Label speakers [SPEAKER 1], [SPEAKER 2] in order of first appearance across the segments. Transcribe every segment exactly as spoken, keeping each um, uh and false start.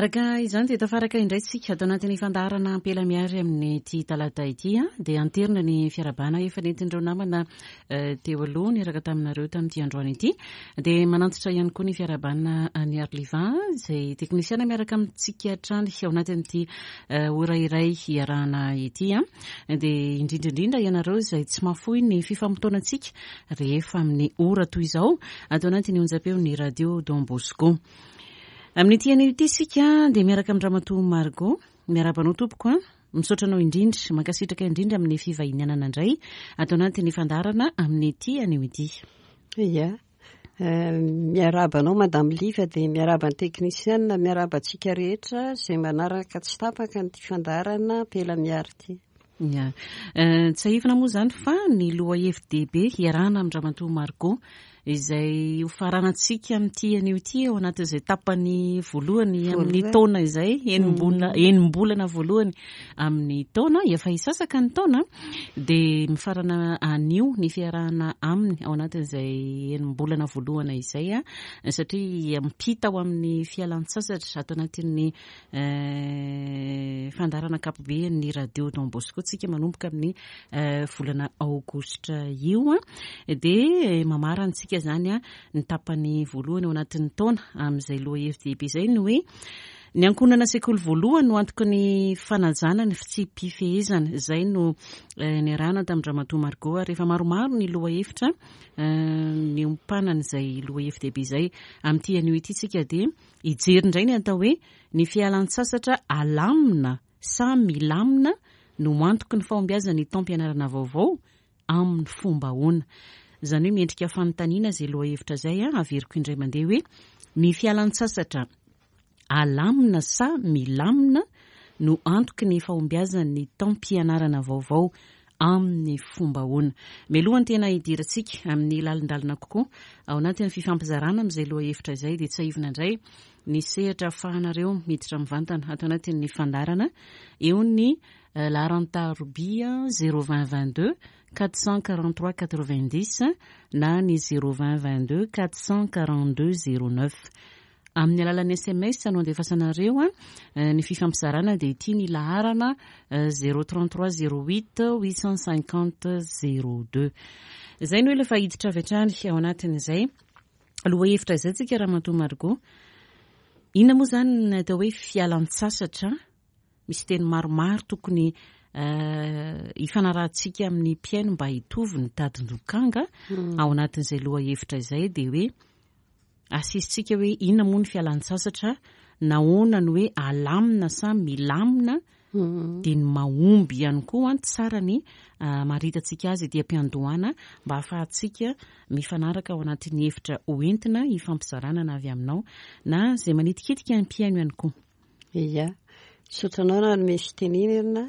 [SPEAKER 1] araka izany dia tafaraka indraitsika atao anatin'ny fandarana ampela miary amin'ny ty talata ity a dia anterina ny fiarabana efa nentin'ireo namana teo aloha ny araka taminareo tamin'ity androany ity dia manantitra ihany koa ny fiarabana ny Arlivan izay teknisiana miaraka amintsika hatrany ao anatin'ity ora iray hiarahana ity a dia indrindraindrindra ianareo izay tsy mahafoy ny fifamotoanantsika rehefa amin'ny ora toy izao atao anatin'ny onjam-peo ny radio Don Bosco. Amin'ny tiany ity sika dia miaraka amin'ny Ramatoa Margot miarabanao tompoko a misaotranao indrindra mankasitraka indrindra amin'ny fivahinianana indray atao anatin'ny fandarana amin'ny tiany ity.
[SPEAKER 2] Ia miarabanao Madame Liva dia miaraban'ny teknisiana miarabantsika rehetra izay manaraka tsy tapaka ny fandarana pela miary ity.
[SPEAKER 1] Ia tsahifina moa izany fa ny loha F D B hiarahana amin'ny Ramatoa Margot izay hofaranantsika amin'ity anio ity ao anatin'izay tapany voalohany amin'ny taona izay enim-bolana voalohany amin'ny taona efa hisasaka ny taona dia mifarana anio ny fiarahana aminy ao anatin'izay enim-bolana voalohana izay a satria mipita ao amin'ny fialan-tsasatra atao anatin'ny fandarana kapobe ny radio Don Bosco tsika manomboka amin'ny volana aogositra io a dia mamarantsika zany a ny tapany voalohany ao anatin'ny taona amin'izay loha F D B izay ny hoe ny ankonana sekoly voalohany no antoka ny fanajana ny fitsipifehezana izay no ny arahana tamin'ny Ramatoa Margot rehefa maromaro ny loha hevitra ny ompanan'izay loha F D B izay amin'ity anio ity tsika dia hijery indray ny atao hoe ny fialan-tsasatra alamina sa milamina no antoka ny fahombiazan'ny taom-pianarana vaovao amin'ny fomba hoana. Izany hoe miendrika fanontaniana izay loha hevitra izay a averiko indray mandeha hoe ny fialan-tsasatra alamina sa milamina no antoka ny fahombiazan'ny taom-pianarana vaovao amin'ny fomba hoana. Melohany tena hidirantsika amin'ny lalindalina kokoa ao anatin'ny fifampizarana amin'izay loha hevitra izay dia tsahivina indray ny sehatra ahafahanareo miditra mivantana atao anatin'ny fandarana eo ny laranta robia zéro vingt vingt-deux quatre cent quarante-trois quatre-vingt-dix na ny zéro vingt vingt-deux quatre cent quarante-deux zéro neuf. Amin'ny alalan'ny S M S no andefasanareo a ny fifampizarana dia ity ny laharana zéro trente-trois zéro huit huit cent cinquante zéro deux. Izay no hoe efa hiditra avy hatrany ao anatin'izay loha hevitra izay tsika Ramatoa Margot. Inona moa izany ny atao hoe fialan-tsasatra misy teny maromaro tokony hifanarahantsika amin'ny mpiaino mba hitovy ny tadin-dokanga ao anatin'izay loha hevitra izay dia hoe asisitsika hoe inona moa ny fialan-tsasatra nahoana ny hoe alamina sa milamina dia ny mahomby ihany koa tsara ny maritatsika azy dia ampiandohana mba hahafahantsika mifanaraka ao anatin'ny hevitra hoentina hifampizarana na avy aminao na izay manitikitika ny mpiaino ihany koa.
[SPEAKER 2] Ia sotranao na misy tenenina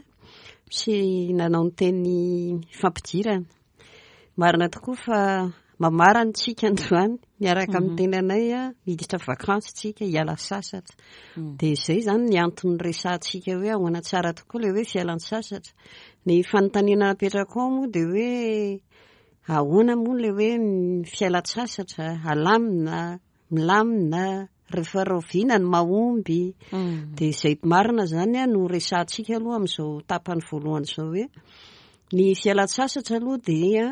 [SPEAKER 2] sy nanao ny teny fampidirana marina tokoa fa mamarana tsika androany miaraka amin'ny tenanay a miditra vakansy tsika hiala sasatra dia izay izany ny antony resantsika hoe ahoana tsara tokoa ilay hoe fialan-tsasatra. Ny fanontaniana napetraka ao moa dia hoe ahoana moa ilay hoe fialan-tsasatra alamina milamina rehefa roviana ny mahomby dia izay marina zany a no resantsika aloha amin'izao tapany voalohany izao hoe ny fialan-tsasatra aloha dia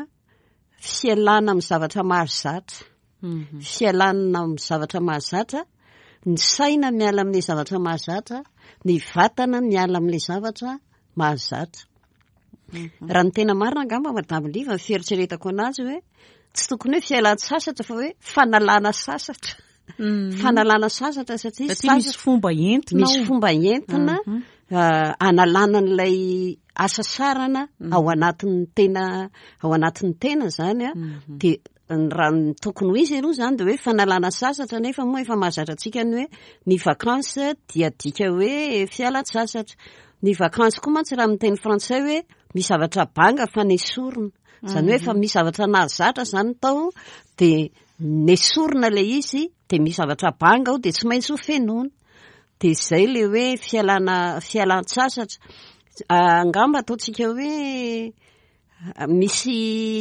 [SPEAKER 2] fialana amin'ny zavatra mahazatra fialana amin'ny zavatra mahazatra ny saina miala amin'ilay zavatra mahazatra ny vatana miala amin'ilay zavatra mahazatra. Raha ny tena marina angamba Madame Liva ny fieritreretako anazy hoe tsy tokony hoe fialan-tsasatra fa hoe fanalana sasatra. Fanalana sasatra satria
[SPEAKER 1] misy fomba entina
[SPEAKER 2] misy fomba entina analana n'ilay asa sarana ao anatin'ny tena ao anatin'ny tena zany a dia raha ny tokony ho izy aloha zany dia hoe fanalana sasatra nefa moa efa mahazatra antsika ny hoe ny vakansy dia dika hoe fialan-tsasatra. Ny vakansy koa mantsy raha amin'ny teny frantsay hoe misy zavatra banga fa nesorina zany hoe efa misy zavatra nahazatra zany tao dia nesorina ilay izy dia misy zavatra banga ao dia tsy maintsy ho fenoina dia izay ilay hoe fialana fialan-tsasatra. Angamba ataontsika hoe misy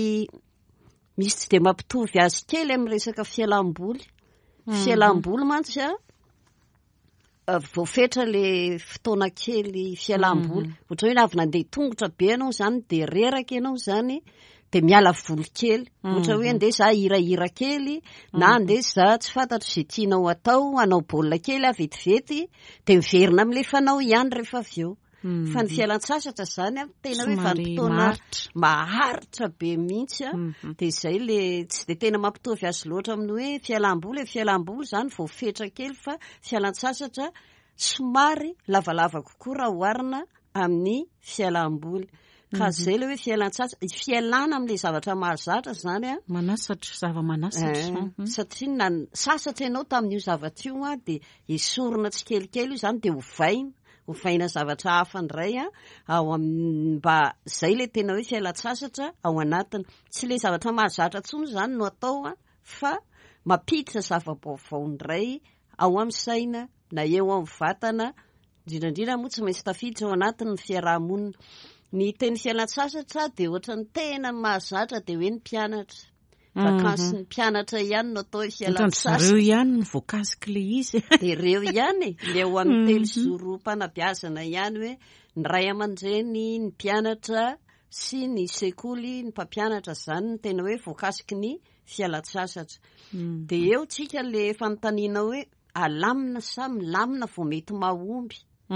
[SPEAKER 2] misy tsy dia mampitovy azy kely amin'ny resaka fialam-boly. Fialam-boly mantsy a voafetra le fotoana kely fialam-boly ohatra hoe navy nandeha tongotra be ianao zany de reraka ianao zany de miala voly kely ohatra hoe andeha za hirahira kely na andeha za tsy fantatro zay tianao atao anao baolina kely a vetivety de miverina am'le fanao ihany rehefa avy eo fa ny fialan-tsasatra zany a tena hoe vanimpotoana maharitra be mihitsy a de zay le tsy de tena mampitovy azy loatra amin'ny hoe fialam-boly e fialam-boly zany voafetra kely fa fialan-tsasatra somary lavalava kokoa raha oharina amin'ny fialam-boly ka zay le hoe fialan-tsasatra fialana am'le zavatra mahazatra zany a
[SPEAKER 1] manasatra zava-manasatra
[SPEAKER 2] satria na sasatra ianao tamin'io zavatra io a de esorina tsy kelikely io zany de hovaina hovaina zavatra hafa ndray a ao am mba zay le tena hoe fialan-tsasatra ao anatiny tsy le zavatra mahazatra tsony zany no atao a fa mampiditra zava-baovao ndray ao amin'ny saina na eo amin'ny vatana indrindrandrindra moa tsy maintsy tafiditra ao anatiny ny fiarahamonina ny teny fialan-tsasatra de ohatra ny tena mahazatra de hoe ny mpianatra vakansy ny mpianatra ihany no atao hoe fialan-tsasatra
[SPEAKER 1] reo ihany ny voakasiky le izy
[SPEAKER 2] de reo ihany le ho amin'ny telozoro mpanabiazana ihany hoe ny ray aman-dreny ny mpianatra sy ny sekoly ny mpampianatra zany ny tena hoe voakasiky ny fialan-tsasatra de eo tsika le fanontaniana hoe alamina sa milamina vo mety mahomby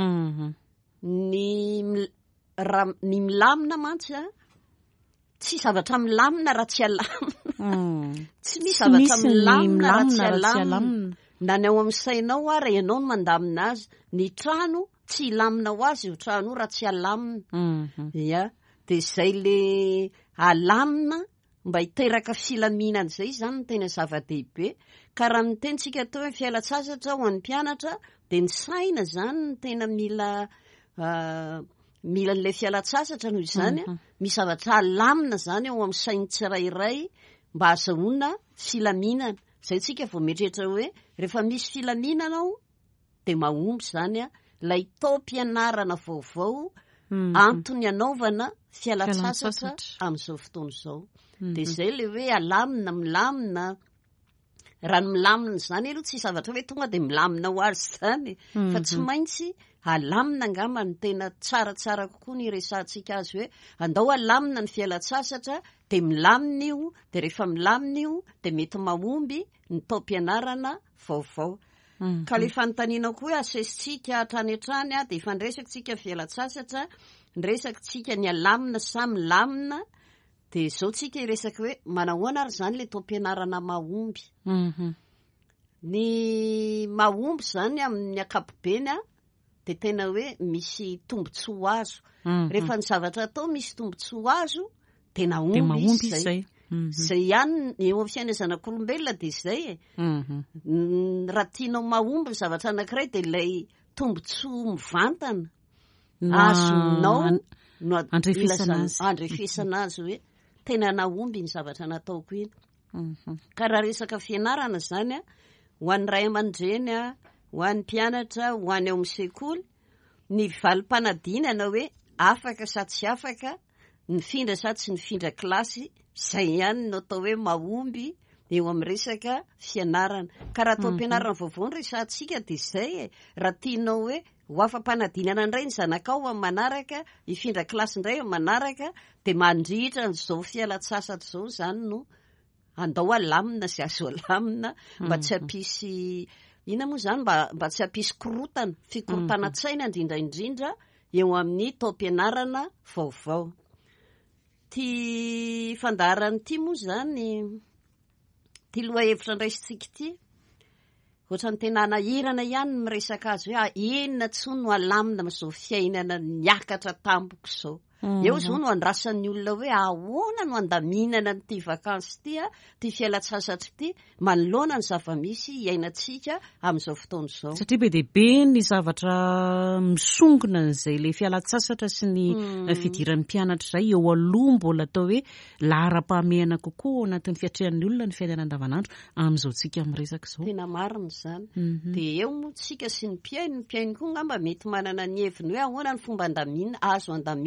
[SPEAKER 2] ny raha ny milamina mantsy a tsy zavatra milamina raha tsy alamina tsy misy zavatra milamina raha tsy alamina na ny ao amin'ny sainao ary ianao no mandamina azy ny trano tsy ilamina ho azy io trano io raha tsy alamina ia de zay le alamina mba hiteraka filaminana zay zany no tena zava-dehibe ka raha mitentsika atao hoe fialan-tsasatra ho an'ny mpianatra de ny saina zany no tena mila mila n'le fialan-tsasatra noho izany a misy zavatra alamina zany ao amin'ny sainy tsirairay mba azahoana filaminana zay tsika vao mieritreritra hoe rehefa misy filaminana ao de mahomby zany a lay taom-pianarana vaovao antony anaovana fialan-tsasatra amin'izao fotoana izao de zay le hoe alamina milamina raha ny milamina zany aloha tsy zavatra hoe tonga de milamina ho azy zany fa tsy maintsy alamina angamba ny tena tsaratsara kokoa ny resantsika azy hoe andao alamina ny fialan-tsasatra de milamina io de rehefa milamina io de mety mahomby ny taom-pianarana vaovao ka le fanontaniana koa hoe asesitsika hatrany hatrany a de efa nresaky tsika fialan-tsasatra nresaky tsika ny alamina sa milamina de zao tsika iresaky hoe manahoana ary zany le taom-pianarana mahomby ny mahomby zany amin'ny akapobeny a de tena hoe misy tombontsoa azo rehefa ny zavatra atao misy tombontsoa azo tena omby izay zay ihany eo amin'ny fiaina zanak'olombelona de zay e raha tianao mahomby ny zavatra anankiray de lay tombontsoa mivantana azonao no andrefesana azy hoe tena nahomby ny zavatra nataoko iny ka raha resaka fianarana zany a ho an'ny ray aman-dreny a ho an'ny mpianatra ho any ao amin'ny sekoly ny valim-panadinana hoe afaka sa tsy afaka nifindra sa tsy nifindra kilasy zay ihany no atao hoe mahomby eo amin'ny resaka fianarana ka raha taom-pianarana vaovao ny resantsika de zay e raha tianao hoe ho afa-panadinana indray ny zanakao amin'ny manaraka hifindra kilasy indray amin'ny manaraka de mandritra n'izao fialan-tsasatra zao zany no andao alamina sy azo alamina mba tsy hampisy ina moa zany mba mba tsy hampisy korotana fikorotana tsaina indrindraindrindra eo amin'ny taom-pianarana vaovao ty fandaharany ty moa zany ty loha hevitra ndraisitsika ty ohatra ny tena nahirana ihany miresaka azy hoe inona tsony no alamina am'izao fiainana niakatra tamboko zao eo zao no andrasan'ny olona hoe ahoana no andaminana n'ity vakansy ty a ty fialan-tsasatra ty manoloana ny zava-misy iainatsika amin'izao fotoana izao
[SPEAKER 1] satria be dehibe ny zavatra misongona n'izay le fialan-tsasatra sy ny fidiran'ny mpianatra zay eo aloha mbola atao hoe lahara-pahamehana kokoa ao anatin'ny fiatrehan'ny olona ny fiainana andavanandro amin'izao tsika miresaka zao
[SPEAKER 2] tena marina zany de eo moa tsika sy ny mpiaino ny mpiaino koa ngamba mety manana ny heviny hoe ahoana ny fomba andamina azo andaminana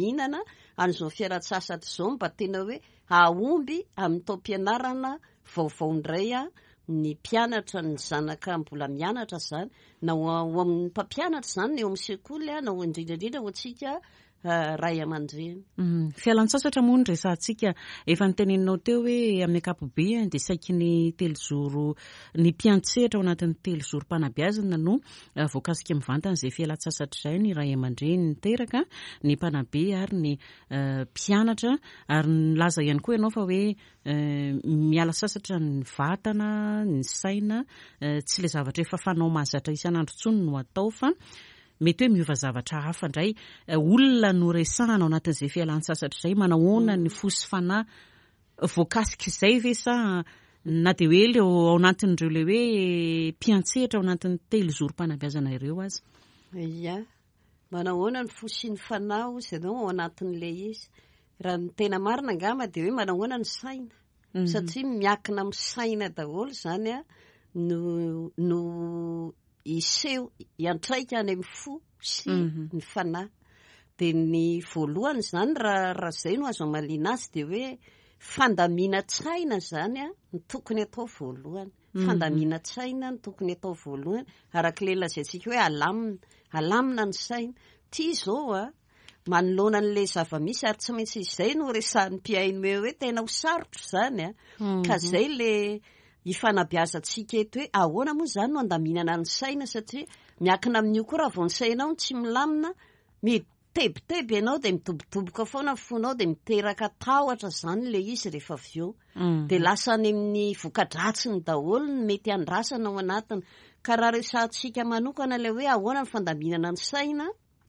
[SPEAKER 2] an'izao fialan-tsasatra zao mba tena hoe aomby amin'ny taom-pianarana vaovao indray a ny mpianatra ny zanaka mbola mianatra zany na ho amin'ny mpampianatra zany na eo amin'ny sekoly a na ho indrindrandrindra ho antsika ray aman-dreny.
[SPEAKER 1] Fialan-tsasatra moa ny resantsika efa niteneninao teo hoe amin'ny ankapobeny dia saiky ny telozoro ny mpiantsehatra ao anatin'ny telozoro mpanabeazana no voakasika mivantana izay fialan-tsasatra izay ny ray aman-dreny niteraka ny mpanabe ary ny mpianatra ary nilaza ihany koa ianao fa hoe miala sasatra ny vatana ny saina tsy ilay zavatra efa fanao mahazatra isan'andro intsony no atao fa mety hoe miova zavatra hafa indray olona no resahana ao anatin'izay fialan-tsasatra izay manahoana ny fosy fanahy voakasika izay ve sa na dia hoe leo ao anatin'ireo le hoe mpiantsehatra ao anatin'ny telozoro mpanabeazana ireo azy.
[SPEAKER 2] Ia, manahoana ny fosy ny fanahy ozy ianao ao anatin'ilay izy raha ny tena marina angamba dia hoe manahoana ny saina satria miakina amin'ny saina daholo zany a no no iseho iantraika any amin'ny fo sy ny fanahy dia ny voalohany zany raha raha izay no azo amaliana azy dia hoe fandamiana-tsaina zany a ny tokony atao voalohany fandamiana-tsaina ny tokony atao voalohany arak'ilay lazaintsika hoe alamina alamina ny saina tia izao a manoloana an'ilay zava-misy ary tsy maintsy izay no resahan'ny mpiaino hoe hoe tena ho sarotro zany a ka izay le ifanabeazantsika eto hoe ahoana moa zany no andaminana ny saina satria miakina amin'io koa raha vao ny sainao tsy milamina mitebiteby ianao dia midobodoboka foana ny fonao dia miteraka tahotra zany le izy rehefa avy eo dia lasa any amin'ny voka-dratsiny daholo ny mety andrasana ao anatiny ka raha resantsika manokana ilay hoe ahoana ny fandaminana ny saina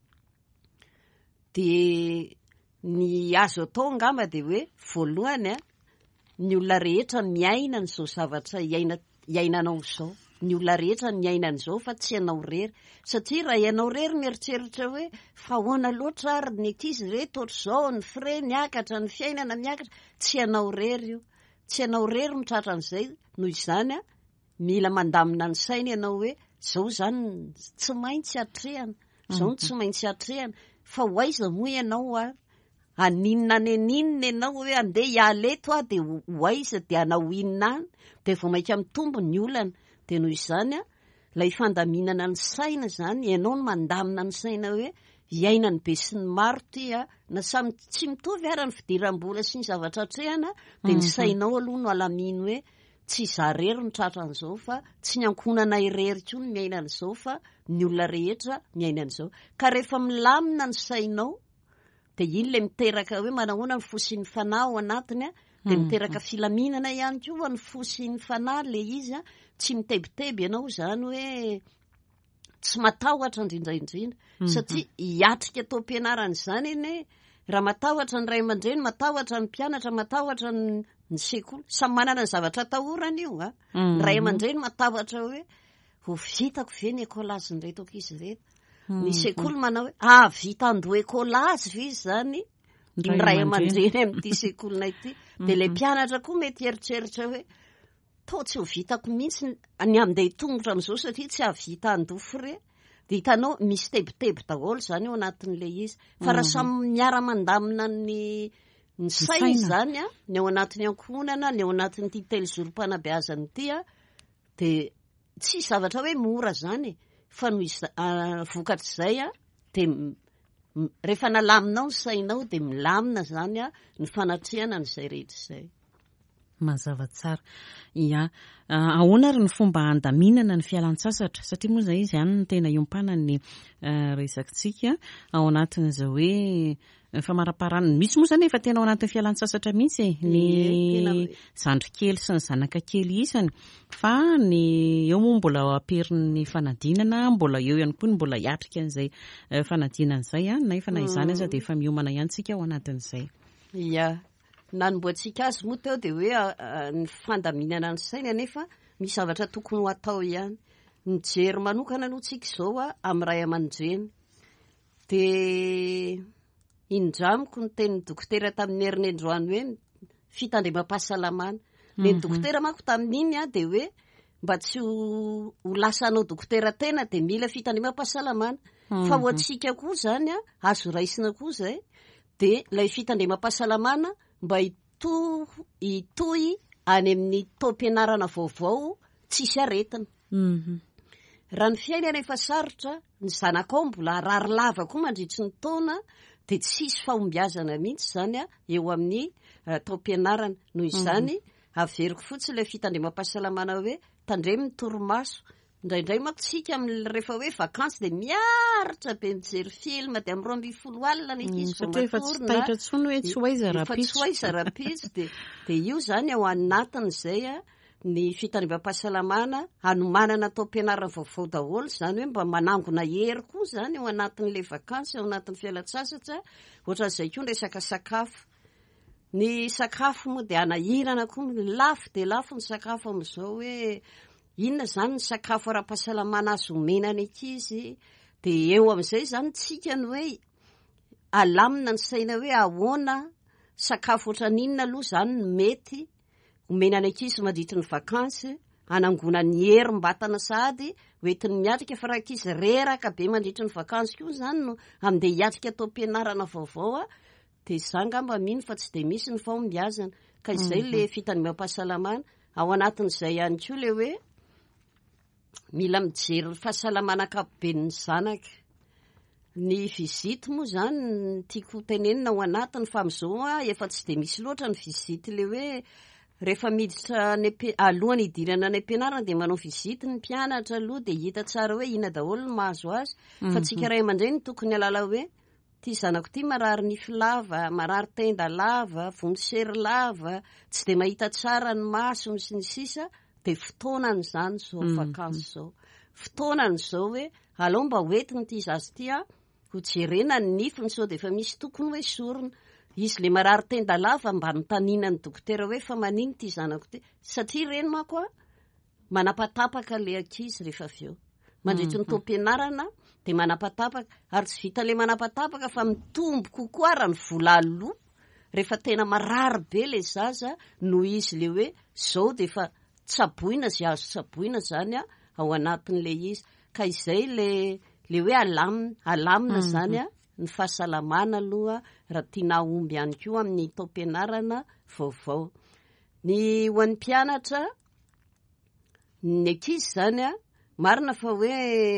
[SPEAKER 2] dia ny azo atao angamba dia hoe voalohany a ny olona rehetra miaina n'izao zavatra iaina iainanao izao ny olona rehetra miaina n'izao fa tsy ianao rery satria raha ianao rery mieritreritra hoe fa ahoana loatra ary ny ankizy reto ohatr'izao ny fre miakatra ny fiainana miakatra tsy ianao rery io tsy ianao rery mitratra an'izay noho izany a mila mandamina ny saina ianao hoe izao zany tsy maintsy hatrehana izao tsy maintsy hatrehana fa ho aiza moa ianao a aninona ny aninona ianao hoe andeha hialeto a dia ho aiza dia anao inona any dia vao mainka mitombo ny olana dia noho izany a ilay fandaminana ny saina zany ianao no mandamina ny saina hoe hiaina ny be sy ny maro ty a na samy tsy mitovy ara ny fidiram-bola sy ny zavatra hatrehana dia ny sainao aloha no alamino hoe tsy izaho rery ny tratra an'izao fa tsy ny ankonana irery koa ny miaina an'izao fa ny olona rehetra miaina an'izao ka rehefa milamina ny sainao dia iny le miteraka hoe manahoana ny fosiny fanahy ao anatiny a dia miteraka filaminana ihany koa ny fosiny fanahy le izy a tsy mitebiteby ianao zany hoe tsy matahotra indrindraindrindra satria hiatrika atao am-pianarana izany iny raha matahotra ny ray aman-dreny matahotra ny mpianatra matahotra ny sekoly samy manana ny zavatra atahorana io a ny ray aman-dreny matahotra hoe ho vitako ve ny ekolazy nreto ankizy reto ny sekoly manao hoe ah vita andoha ekolazy ve izy zany ny ray aman-dreny amin'ity sekolina ity dia ilay mpianatra koa mety eritreritra hoe to tsy ho vitako mihitsy ny andeha tongotra amin'izao satria tsy havita andofo re dia hitanao misy tebiteby daholo zany eo anatin'ilay izy fa raha samy miara-mandamina ny ny saina zany a ny ao anatin'ny ankonana ny ao anatin'ity telozoro mpanabeazana ity a dia tsy zavatra hoe mora zany fa no vokatr'izay a dia rehefa nalaminao ny sainao dia milamina zany a ny fanatrehana n'izay rehetra izay.
[SPEAKER 1] Mazava tsara. Ia, ahoana ary ny fomba handaminana ny fialan-tsasatra satria moa izay izy ihany no tena iompana ny resakintsika ao anatin'izao hoe famaraparana misy moa izany efa tena ao anatin'ny fialan-tsasatra mihitsy ny zandrikely sy ny zanaka kely isany fa ny eo moa mbola aperin'ny fanadinana mbola eo ihany koa ny mbola hiatrika an'izay fanadinana izay a na efa na izany aza dia efa miomana ihany tsika ao anatin'izay.
[SPEAKER 2] Ia, nanomboantsika azy moa teo dia hoe ny fandaminana ny saina nefa misy zavatra tokony ho atao ihany mijery manokana aloha tsika izao a amin'ny ray aman-dreny dia indramiko ny tenin'ny dokotera tamin'ny herin'ny androany hoe fitandremam-pahasalamana le ny dokotera manko tamin'iny a dia hoe mba tsy ho lasanao dokotera tena dia mila fitandremam-pahasalamana fa ho antsika koa zany a azo raisina koa zay de lay fitandremam-pahasalamana mba ito itoy any amin'ny taom-pianarana vaovao tsisy aretina raha ny fiainana efa sarotra ny zanakao mbola arary lava koa mandritry ny taona de tsisy fahombiazana mihitsy zany a eo amin'ny taom-pianarana noho izany averiko fotsiny le fitandremam-pahasalamana hoe tandremy ny torimaso indraindray manko tsika amin'ny rehefa hoe vakansy de miaritra be mijery film de amin'ny roa amby folo alina ny ankizy
[SPEAKER 1] efa tsy tahitra tsony hoe tsy hoaiza
[SPEAKER 2] raha-pitso tsy hoaiza raha-pitso de de io zany ao anatiny zay a ny fitandremam-pahasalamana anomanana taom-pianarana vaovao daholo zany hoe mba manangona hery koa zany ao anatin'le vakansy ao anatin'ny fialan-tsasatra ohatran'izay koa ny resaka sakafo ny sakafo moa de anahirana koa lafo de lafo ny sakafo amin'izao hoe inona zany ny sakafo ara-pahasalamana azo omena ny ankizy de eo amin'izay zany tsika ny hoe alamina ny saina hoe ahoana sakafo ohatran'inona aloha zany ny mety omena ny ankizy mandritra ny vakansy anangona ny hery mbatana sahady hoentiny miatrika fa raha ankizy reraka be mandritra ny vakansy koa zany no amin'de hiatrika taom-pianarana vaovao a de za ngamba mino fa tsy de misy ny fahombiazana ka izay le fitandremam-pahasalamana ao anatin'izay ihany koa le hoe mila mijery ny fahasalamana akapoben'ny zanaka ny vizity moa zany tiako tenenina ao anatiny fa am'izao a efa tsy de misy loatra ny vizity le hoe rehefa miditra ny alohany idirana any am-pianarana de manao vizity ny mpianatra aloha de hita tsara hoe ina daholo ny mahazo azy fa tsika ray aman-dreny ny tokony alala hoe ty zanako ty marary nify lava marary tenda lava vonisery lava tsy de mahita tsara ny maso sy ny sisa de fotoanany zany zao vakansy zao fotoanany zao hoe alao mba hoetiny ty zazy ty a ho jerena ny nifiny sao de efa misy tokony hoe sorona izy le marary tenda lava mba nitanina ny dokotera hoe fa maniny ty zanako ty satria reny mako a manapatapaka le ankizy rehefa avy eo mandritry ny taom-pianarana de manapatapaka ary tsy vita le manapatapaka fa mitombo kokoa raha ny vola aloha rehefa tena marary be le zaza no izy le hoe zao de efa tsaboina zay azo tsaboina zany a ao anatin'le izy ka izay le le hoe alamina alamina zany a ny fahasalamana aloha raha tiana omby ihany koa amin'ny taom-pianarana vaovao ny ho an'ny mpianatra ny ankizy zany a marina fa hoe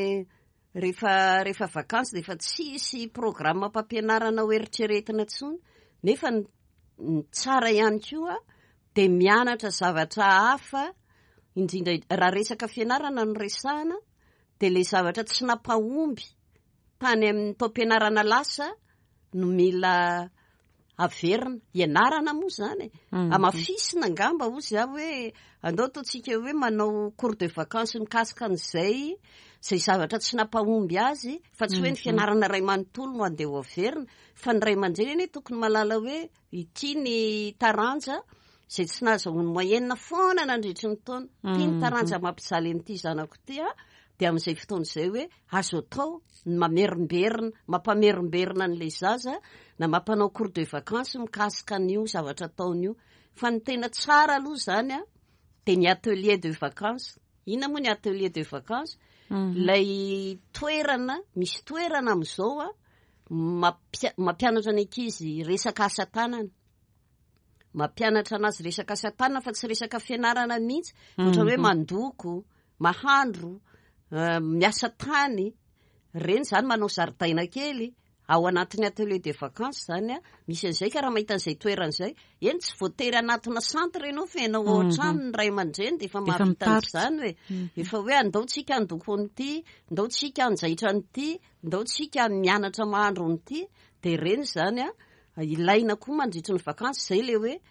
[SPEAKER 2] rehefa rehefa vakansy de efa tsisy programma mpampianarana ho eritreretina tsony nefa ny tsara ihany koa de mianatra zavatra hafa indrindra raha resaka fianarana no resahana de le zavatra tsy nampahomby tany amin'ny taom-pianarana lasa no mila averina ianarana moa zany amafisina angamba ozy a hoe andao ataotsika hoe manao cours de vacances mikasika an'izay zay zavatra tsy nampahomby azy fa tsy hoe ny fianarana ray manontolo no andeha ho averina fa ny ray aman-dreny eny tokony malala hoe ity ny taranja zay tsy nahazahoany moyenne foana nandritry ny taona ty ny taranja mampijaly an'ity zanako ty a de amin'izay fotoana izay hoe azo atao ny mamerimberina mampamerimberina n'le zaza na mampanao cours de vacances mikasika an'io zavatra ataon'io fa ny tena tsara aloha zany a de ny atelier de vacances ina moa ny atelier de vacances lay toerana misy toerana am'izao a mampia- mampianatra ny ankizy resaka asa tanana mampianatra anazy resaka asa tanana fa tsy resaka fianarana mihitsy ohatra hoe mandoko mahandro miasa tany reny zany manao zaridaina kely ao anatin'ny atelier de vacances zany a misy an'izay ka raha mahita an'izay toeran'izay eny tsy voatery anatina centre enao fa enao ohatrano ny ray aman-dreny de efa mahavita an'izany hoe efa hoe andao tsika andoko an'ity andao tsika anjaitra an'ity andao tsika mianatra mahandro an'ity de reny zany a ilaina koa mandritry ny vacances zay le hoe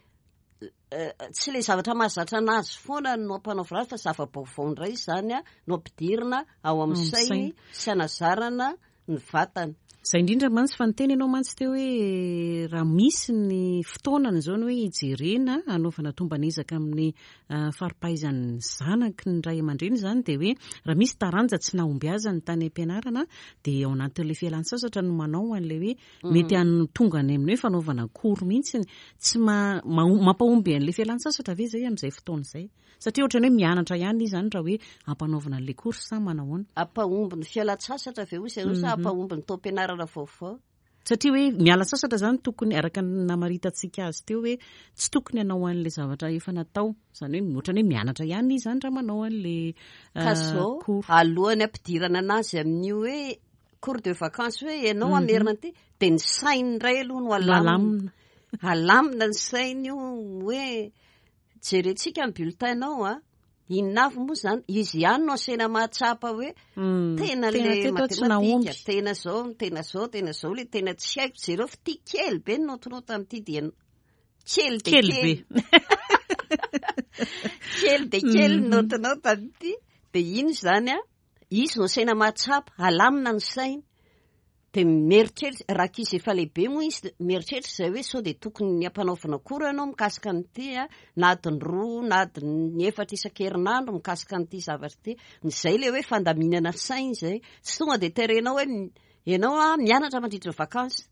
[SPEAKER 2] tsy le zavatra mahazatra anazy foana no ampanao virazy fa zava-baovao indray zany a no ampidirina ao amin'izay sy anazarana ny vatany
[SPEAKER 1] zay indrindra mantsy fa nyteny ianao mantsy teo hoe raha misy ny fotoanany zao ny hoe hijerena anaovana tombanezaka amin'ny faripaizan'ny zanaky ny ray aman-dreny zany de hoe raha misy taranja tsy nahomby aza ny tany am-pianarana de ao anatin'le fialan-tsasatra no manao an'le hoe mety any tonga any amin'ny hoe fanaovana cours mihitsy tsy mampahomby an'le fialan-tsasatra ve zay amin'izay fotoana izay satria ohatrany hoe mianatra ihany izy zany raha hoe ampanaovana an'le cours sa manahoana
[SPEAKER 2] ampahomby ny fialan-tsasatra ve ozy sa ampahomby ny taom-pianarana vaovao
[SPEAKER 1] satria hoe miala sasatra zany tokony araka namaritatsika azy teo hoe tsy tokony anao an'le zavatra efa natao zany hoe ohatrany hoe mianatra ihany izy zany raha manao an'le
[SPEAKER 2] ka zao alohany ampidirana anazy amin'io hoe cours de vacances hoe ianao amerina ty de ny sainy ray aloha no alamina alamina ny sainy io hoe jeretsika ny bulletinao a inavy moa zany izy ihany no asena mahatsapa hoe tena le matematika tena zao tena zao tena zao le tena tsy haiko jereo fa tia kely be ny notinota amity dia kely de kely kely de kely ny notinota amity de iny zany a izy no asena mahatsapa alamina ny sainy de mieritreritry raha kizy efa lehibe moa izy mieritreritry zay hoe sao de tokony ny ampanaovana kory ianao mikasika an'ity a na adiny roa na adiny efatra isan-kerinandro mikasika an'ity zavatra ty zay le hoe fandaminana sainy zay tsy tonga de terenao hoe ianao a mianatra mandritra vakansa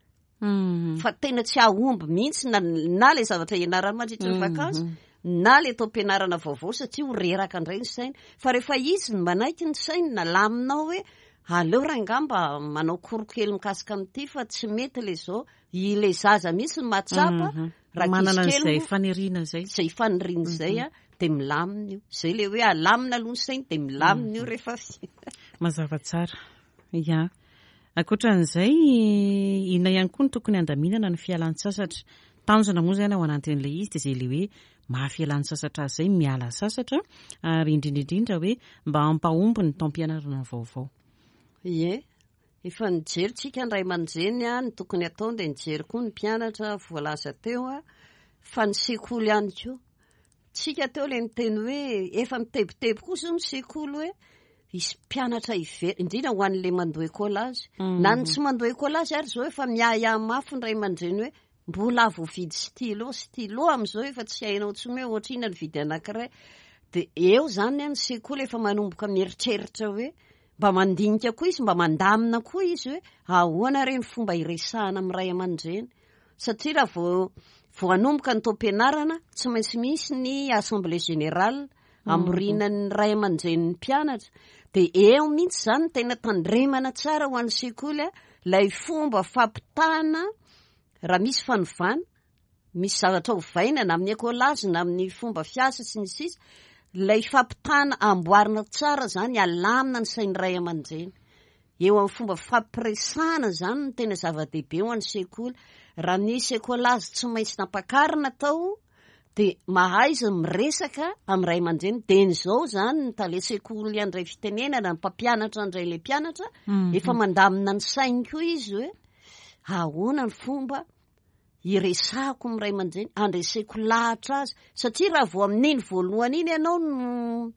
[SPEAKER 2] fa tena tsy ahomby mihitsy na na le zavatra ianarana mandritra ny vakansa na le tao ampianarana vaovao satria ho reraka indray ny sainy fa rehefa izy ny manaiky ny sainy na laminao hoe aleo raha ingamba manao korokely mikasika amity fa tsy mety le zao ile zaza misy ny mahatsapa
[SPEAKER 1] manana zay fanirina zay
[SPEAKER 2] zay fanirina zay a de milamina io zay le hoe alamina aloha ny sainy de milamina io rehefa
[SPEAKER 1] mazava tsara ia ankoatran'izay ina ihany koa ny tokony andaminana ny fialan-tsasatra tanjona moa zany ao anatin'le izy de zay le hoe mahafialan-tsasatra azy zay miala sasatra ary indrindraindrindra hoe mba ampahomby ny taom-pianarana vaovao
[SPEAKER 2] ie efa nijery tsika ny ray aman-dreny a ny tokony atao de nijery koa ny mpianatra voalaza teo a fa ny sekoly ihany koa tsika teo le niteny hoe efa mitebiteby koa zao ny sekoly hoe isy mpianatra ive indrindra ho an'le mandoa ekolazy na ny tsy mandoa ekolazy ary zao efa miaia mafy ny ray aman-dreny hoe mbola voavidy stylo stylo am'izao efa tsy hainao tsy hoe ohatrina ny vidy anankiray de eo zany a ny sekoly efa manomboka mieritreritra hoe mba mandinika koa izy mba mandamina koa izy hoe ahoana reny fomba iresahana amin'ny ray aman-dreny satria raha vo vo anomboka ny taom-pianarana tsy maintsy misy ny assemblée générale amorinan'ny ray aman-drenin'ny mpianatra de eo mihitsy zany ny tena tandremana tsara ho an'ny sekoly a lay fomba fampitana raha misy fanovana misy zavatra hovaina na amin'ny ekolazy na amin'ny fomba fiasa sy ny sisa lay fampitana amboarina tsara zany alamina ny sainy ray aman-dreny eo amin'ny fomba fampiresahana zany ny tena zava-dehibe ho an'ny sekoly raha misy ekolazy tsy maintsy nampakarina tao de mahay izy miresaka amin'ny ray aman-dreny de n'izao zany ny tale sekoly andray fitenenana ny mpampianatra andray le mpianatra efa mandamina ny sainy koa izy hoe ahoana ny fomba iresahako amin'ny ray aman-dreny andreseko lahatra azy satria raha vo amin'iny voalohany iny ianao no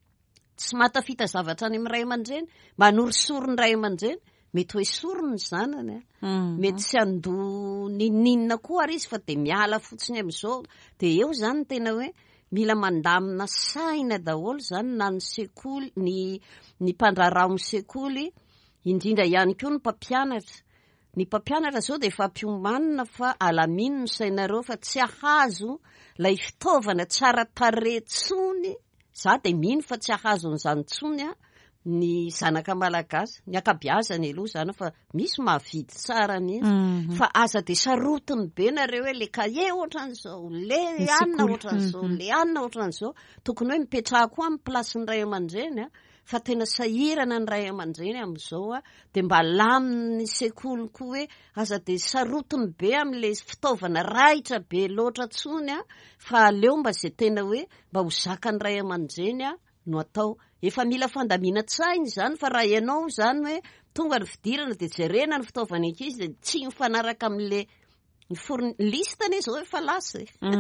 [SPEAKER 2] tsy matafita zavatra any amin'ny ray aman-dreny manorisory ny ray aman-dreny mety hoe sorony zanany a mety tsy ando nininina koa ary izy fa de miala fotsiny am'izao de eo zany ny tena hoe mila mandamina saina daholo zany na ny sekoly ny ny mpandrarao ny sekoly indrindra ihany koa ny mpampianatra ny mpampianatra zao de efa mpiomanina fa alamino ny sainareo fa tsy ahazo lay fitaovana tsara taretsony za de mino fa tsy ahazo n'izany tsony a ny zanaka malagasy ny akabiazany aloha zany fa misy mahavidy tsara n'izy fa aza de sarotiny be nareo hoe le kaye ohatran'izao le anina ohatran'izao le anina ohatran'izao tokony hoe mipetraha koa amin'ny plasin'ny ray aman-dreny a fa tena sahirana ny ray aman-dreny am'izao a de mba laminy sekoly koa hoe aza de sarotiny be am'le fitaovana raitra be loatra tsony a fa aleo mba zay tena hoe mba ho zakany ray aman-dreny a no atao efa mila fandamina tsainy zany fa raha ianao zany hoe tonga ny fidirana de jerena ny fitaovana ankizy de tsy mifanaraka am'le ny forn listany zao efa lasa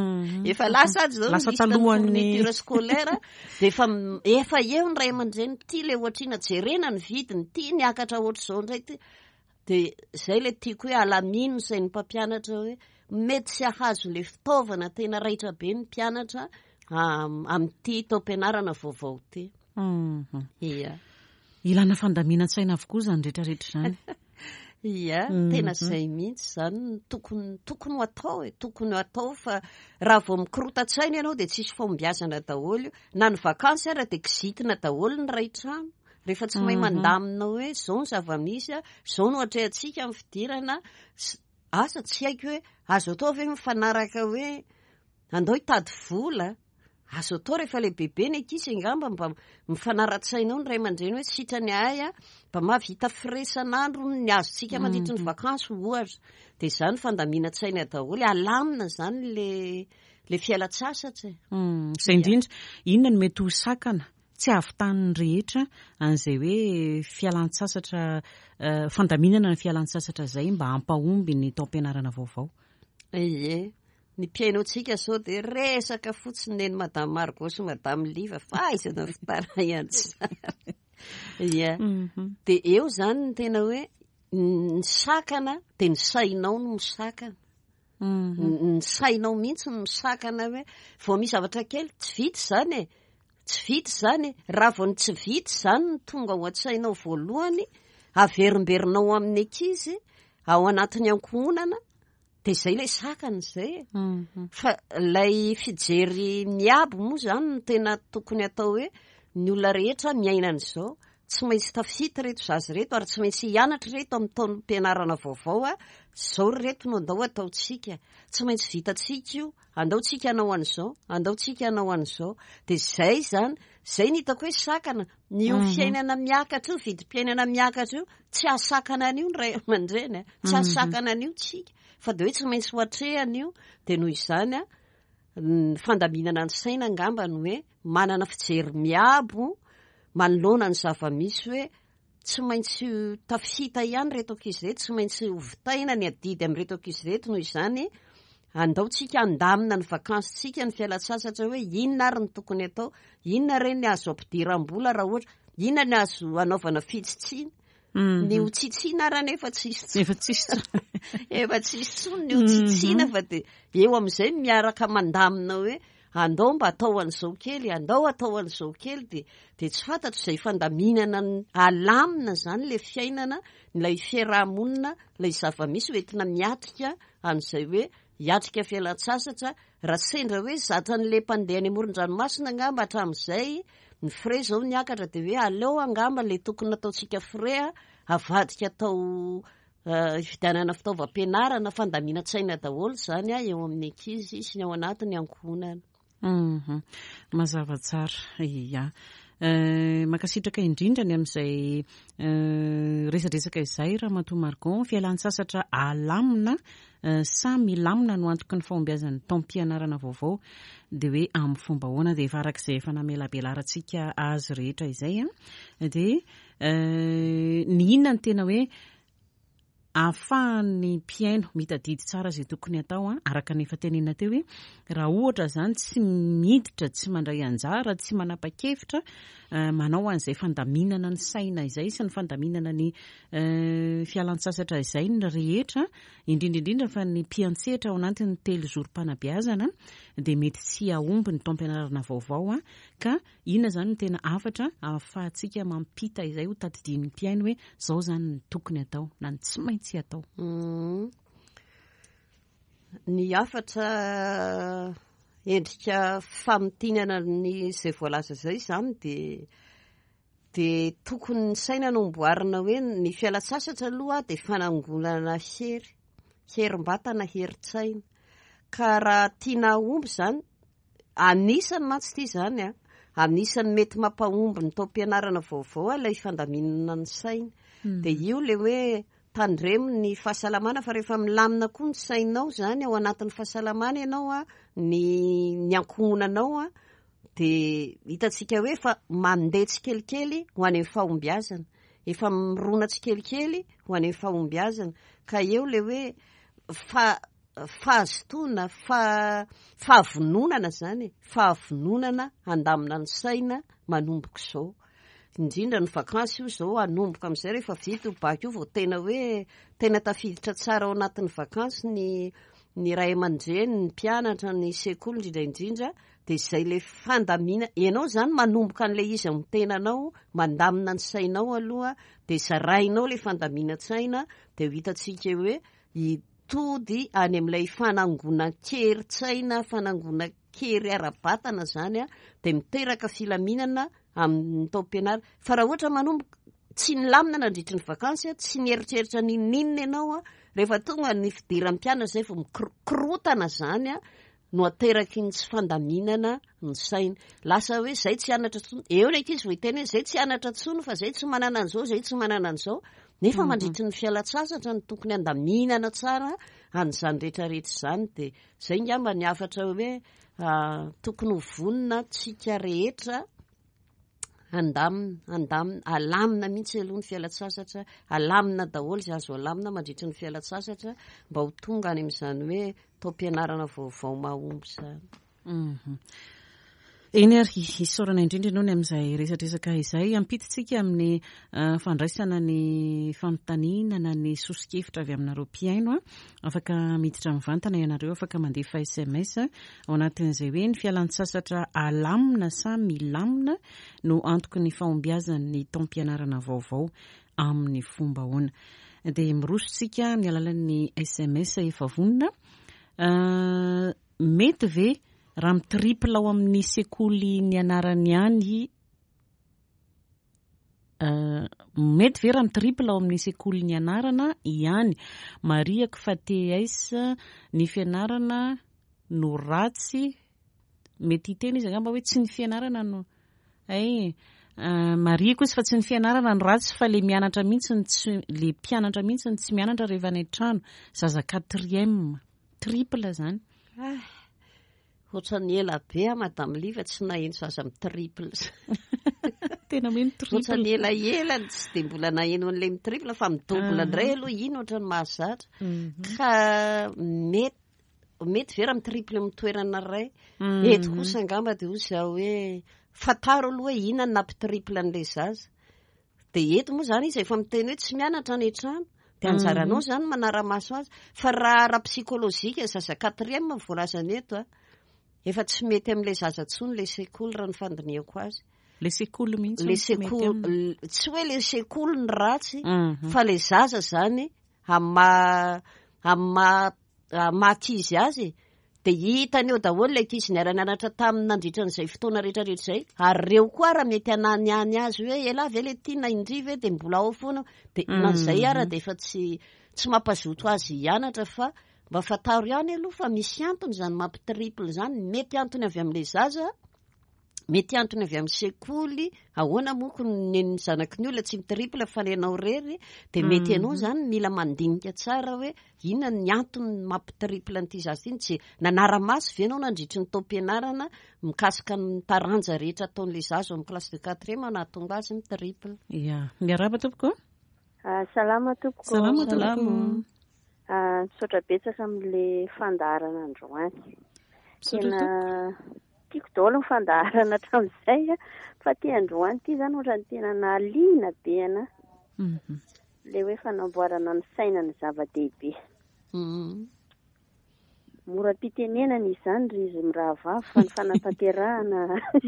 [SPEAKER 2] efa lasa azy zao listany fourniture scolaire de efa efa eo ny ray aman-dreny ty le ohatrina jerena ny vidiny ty niakatra ohatr'izao ndray ty de zay le tiako hoe alamino zay ny mpampianatra hoe mety tsy ahazo le fitaovana tena raitra be ny mpianatra amin'ity taom-pianarana vaovao ty ia
[SPEAKER 1] ilana fandamina-tsaina avokoa zany rehetrarehetra zany
[SPEAKER 2] ia tena zay mihitsy zany tokony tokony ho atao e tokony ho atao fa raha vao mikorota-tsaina ianao de tsisy fombiazana daholo na ny vakansy ara de kizitina daholo ny ray trano rehefa tsy mahay mandamina hoe zao ny zava-misy a zao no atrehantsika amin'ny fidirana asa tsy haiko hoe azo atao ve mifanaraka hoe andao hitady vola azo atao rehefa le bebe ny ankizy angamba mba mifanara-tsaina ao ny ray aman-dreny hoe sitrany ahay a mba mahavita firesan'andro ny azontsika mandritry ny vakanso ohatra de zany fandamina-tsaina daholo alamina zany le le fialan-tsasatra
[SPEAKER 1] zay indrindra inona no mety ho sakana tsy ahavitany rehetra an'izay hoe fialan-tsasatra fandaminana ny fialan-tsasatra zay mba hampahomby ny taom-pianarana vaovao
[SPEAKER 2] ie ny mpiainotsika sao de resaka fotsiny neny madame Margot sy madame Liva fa aizana fitara ihany ia de eo zany ny tena hoe ny sakana de ny sainao no misakana ny sainao mihitsy no misakana hoe vao misy zavatra kely tsy vity zany e tsy vity zany raha vao ny tsy vity zany ny tonga ao an-tsainao voalohany averimberinao amin'ny ankizy ao anatin'ny ankohonana de zay lay sakana zay fa lay fijery miabo moa zany no tena tokony atao hoe ny olona rehetra miainan'izao tsy maintsy tafity reto zazy reto ary tsy maintsy hianatra reto amin'ny taon'ny mpianarana vaovao a zao reto no andao ataotsika tsy maintsy vitatsika io andaotsika anao an'izao andaotsika anao an'izao de zay zany zay ny hitako hoe sakana nyo fiainana miakatra io vidim-piainana miakatra io tsy ahasakana an'io ny ray aman-dreny a tsy ahasakana an'io tsika fa de hoe tsy maintsy ho atrehana io de noho izany a ny fandaminana ny saina angamba ny hoe manana fijery miabo manoloana ny zava-misy hoe tsy maintsy tafita ihany reto ankizy reto tsy maintsy hovitaina ny adidy amin'reto ankizy reto noho izany andaotsika andamina ny vakansytsika ny fialan-tsasatra hoe inona ary ny tokony atao inona reny ny azo ampidiram-bola raha ohatra inona ny azo anaovana fitsitsiana ny ho tsitsiana ara nefa tsisy
[SPEAKER 1] efa tsisy
[SPEAKER 2] efa tsisy tsony ny ho tsitsiana fa de eo amin'izay miaraka mandamina hoe andao mba atao an'izao kely andao atao an'izao kely de de tsy fantatro izay fandaminana alamina zany le fiainana nylay fiarahamonina lay zava-misy hoentina miatrika an'izay hoe hiatrika fialan-tsasatra raha sendra hoe zatran'le mpandeha any amoron-dranomasina angamba hatramin'izay ny fre zao niakatra de hoe aleo angamba le tokony ataotsika fre a avadika atao fividianana fitaovam-pianarana fandamina-tsaina daholo zany a eo amin'ny ankizy sy ny ao anatiny ankohonana
[SPEAKER 1] mazava tsara ia makasitraka indrindra ny amin'izay resadresaka izay raha matoa Margot fialan-tsasatra alamina sa milamina no antoky ny fahombiazan'ny taom-pianarana vaovao de hoe amin'ny fomba hoana de efa arak'izay efa namelabelarantsika azy rehetra izay a de ny inona ny tena hoe ahafahan'ny mpiaino mitadidy tsara zay tokony atao a araka nefa tenena teo hoe raha ohatra zany tsy miditra tsy mandray anjara tsy manapa-kevitra manao an'izay fandaminana ny saina izay sy ny fandaminana ny fialan-tsasatra izay ny rehetra indrindraindrindra fa ny mpiantsehatra ao anatin'ny telo zorom-panabeazana de mety tsy ahomby ny taom-pianarana vaovao a ka inona zany no tena afatra ahafahantsika mampita izay ho tadidian'ny mpiaino hoe zao zany ny tokony atao na ny tsy maintsy atao
[SPEAKER 2] ny afatra endrika famitinana ny zay voalaza zay zany de de tokony ny saina no mboarina hoe ny fialan-tsasatra aloha de fanangonana hery herim-batana herin-tsaina ka raha tiana omby zany anisany mantsy ity zany a anisany mety mampahomby ny taom-pianarana vaovao a lay fandaminana ny saina de io le hoe tandremo ny fahasalamana fa rehefa milamina koa ny sainao zany ao anatin'ny fahasalamana ianao a ny ny ankohonanao a de hitatsika hoe fa mandeha tsikelikely ho any amin'ny fahombiazana efa mirona tsikelikely ho any amin'ny fahombiazana ka eo le hoe fa fahazotoana fa fahavononana zany fahavononana andamina ny saina manomboka izao indrindra ny vakansy io zao anomboka amin'izay rehefa vita io baky io vao tena hoe tena tafiditra tsara ao anatin'ny vakansy ny ny ray aman-dreny ny mpianatra ny sekoly indrindraindrindra de zay le fandamina ianao zany manomboka an'le izy amin'ny tenanao mandamina ny sainao aloha de zarainao le fandamina-tsaina de ho hitatsika hoe hitody any amin'ilay fanangona keritsaina fanangona kery ara-batana zany a de miteraka filaminana amin'ny taom-pianarana fa raha ohatra manomboka tsy nilamina nandritry ny vakansy a tsy nieritreritra nininina ianao a rehefa tonga ny fidiram-pianatra zay vo mikrotana zany a no ateraky ny tsy fandaminana ny sainy lasa hoe zay tsy anatra tsony eo le izy vo iteny hoe zay tsy anatra tsony fa zay tsy manana an'izao zay tsy manana an'izao nefa mm-hmm. mandritry ny fialatsasatra ny tokony andaminana tsara an'izany rehetrarehetra zany de zay ngamba ny afatra hoe uh, tokony ho vonina tsika rehetra andamina andamina alamina mihitsy aloha ny fialatsasatra alamina daholo zay azo alamina mandritry ny fialatsasatra mba ho tonga any amin'izany hoe taom-pianarana vaovao mahomby zany.
[SPEAKER 1] Mhm. Eny ary hisorana indrindra ianao ny amin'izay resadresaka izay ampititsika amin'ny uh, fandraisana ny fanotaninana ny sosikevitra avy aminareo mpiaino a afaka miditra mivantana ianareo afaka mandefa S M S ao anatin'izay hoe ny fialan-tsasatra alamina sa milamina no antoky ny fahombiazan'ny taom-pianarana vaovao amin'ny fomba hoana de mirositsika amin'ny alalan'ny S M S efa vonona uh, mety ve raha mitriple ao amin'ny sekoly ny anarany any uh, mety ve raha mitriple ao amin'ny sekoly ny anarana ihany mariako fa T S ny fianarana no ratsy mety hiteny izy angamba hoe tsy ny fianarana no ay uh, mariako izy fa tsy ny fianarana no ratsy fa le mianatra mihitsy ny tsy le mpianatra mihitsy ny tsy mianatra rehefa any an-trano zaza quatrième triple zany
[SPEAKER 2] ah. Oatra ny ela be a madame Liva tsy naheno zaza amin'ny triple
[SPEAKER 1] tena hoe mitriple
[SPEAKER 2] oatra ny ela ela tsy de mbola naheno an'ilay mitriple fa midobla indray aloha ino oatra ny mahazatra ka mety mety vera mitriple mitoerana ray eto kosa angamba de ho za hoe fataro aloha hoe inona nampitriple an'ilay zaza de eto moa zany izy efa miteny hoe tsy mianatra any an-trano de anjaranao zany manara-maso azy fa raha ara-psikolozika zaza quatrième voalazany eto a efa tsy mety amin'ilay zaza tsony le sekoly raha ny fandiniako azy
[SPEAKER 1] le sekoly mihitsy
[SPEAKER 2] le sekoly tsy hoe le sekoly ny ratsy fa le zaza zany ama ama makizy azy de hitany eo daholo le ankizy niara-nianatra tamin'ny nandritra n'izay fotoana rehetrarehetra zay ary reo koa raha mety anany any azy hoe ela ve le tiana indriva de mbola ao foana de nan'izay ara de efa tsy tsy mampazoto azy hianatra fa mba fataro ihany aloha fa misy antony zany mampitriple zany mety antony avy amin'ilay zaza mety antony avy amin'ny sekoly ahoana moko ny zanaky ny olona tsy mitriple fa lenao rery de mety ianao zany mila mandinika tsara hoe inona ny antony mampitriple an'ity zaza iny tsy nanara-maso ve ianao nandritry ny taom-pianarana mikasika ny taranja rehetra ataon'ilay zaza amin'ny classe de quatrième nahatonga azy mitriple
[SPEAKER 1] ya miaraba tompoko
[SPEAKER 3] salama tompoko
[SPEAKER 1] salama tompoko
[SPEAKER 3] misaotra betsaka amin'le fandaharana androany tena tiako daholo ny fandaharana hatramin'izay a fa ty androany ty zany ohatra ny tena nahaliana be ana le hoe fanamboarana ny saina ny zava-dehibe mora mpitenenana izany ry izy miraha vavy fa ny fanatanterahana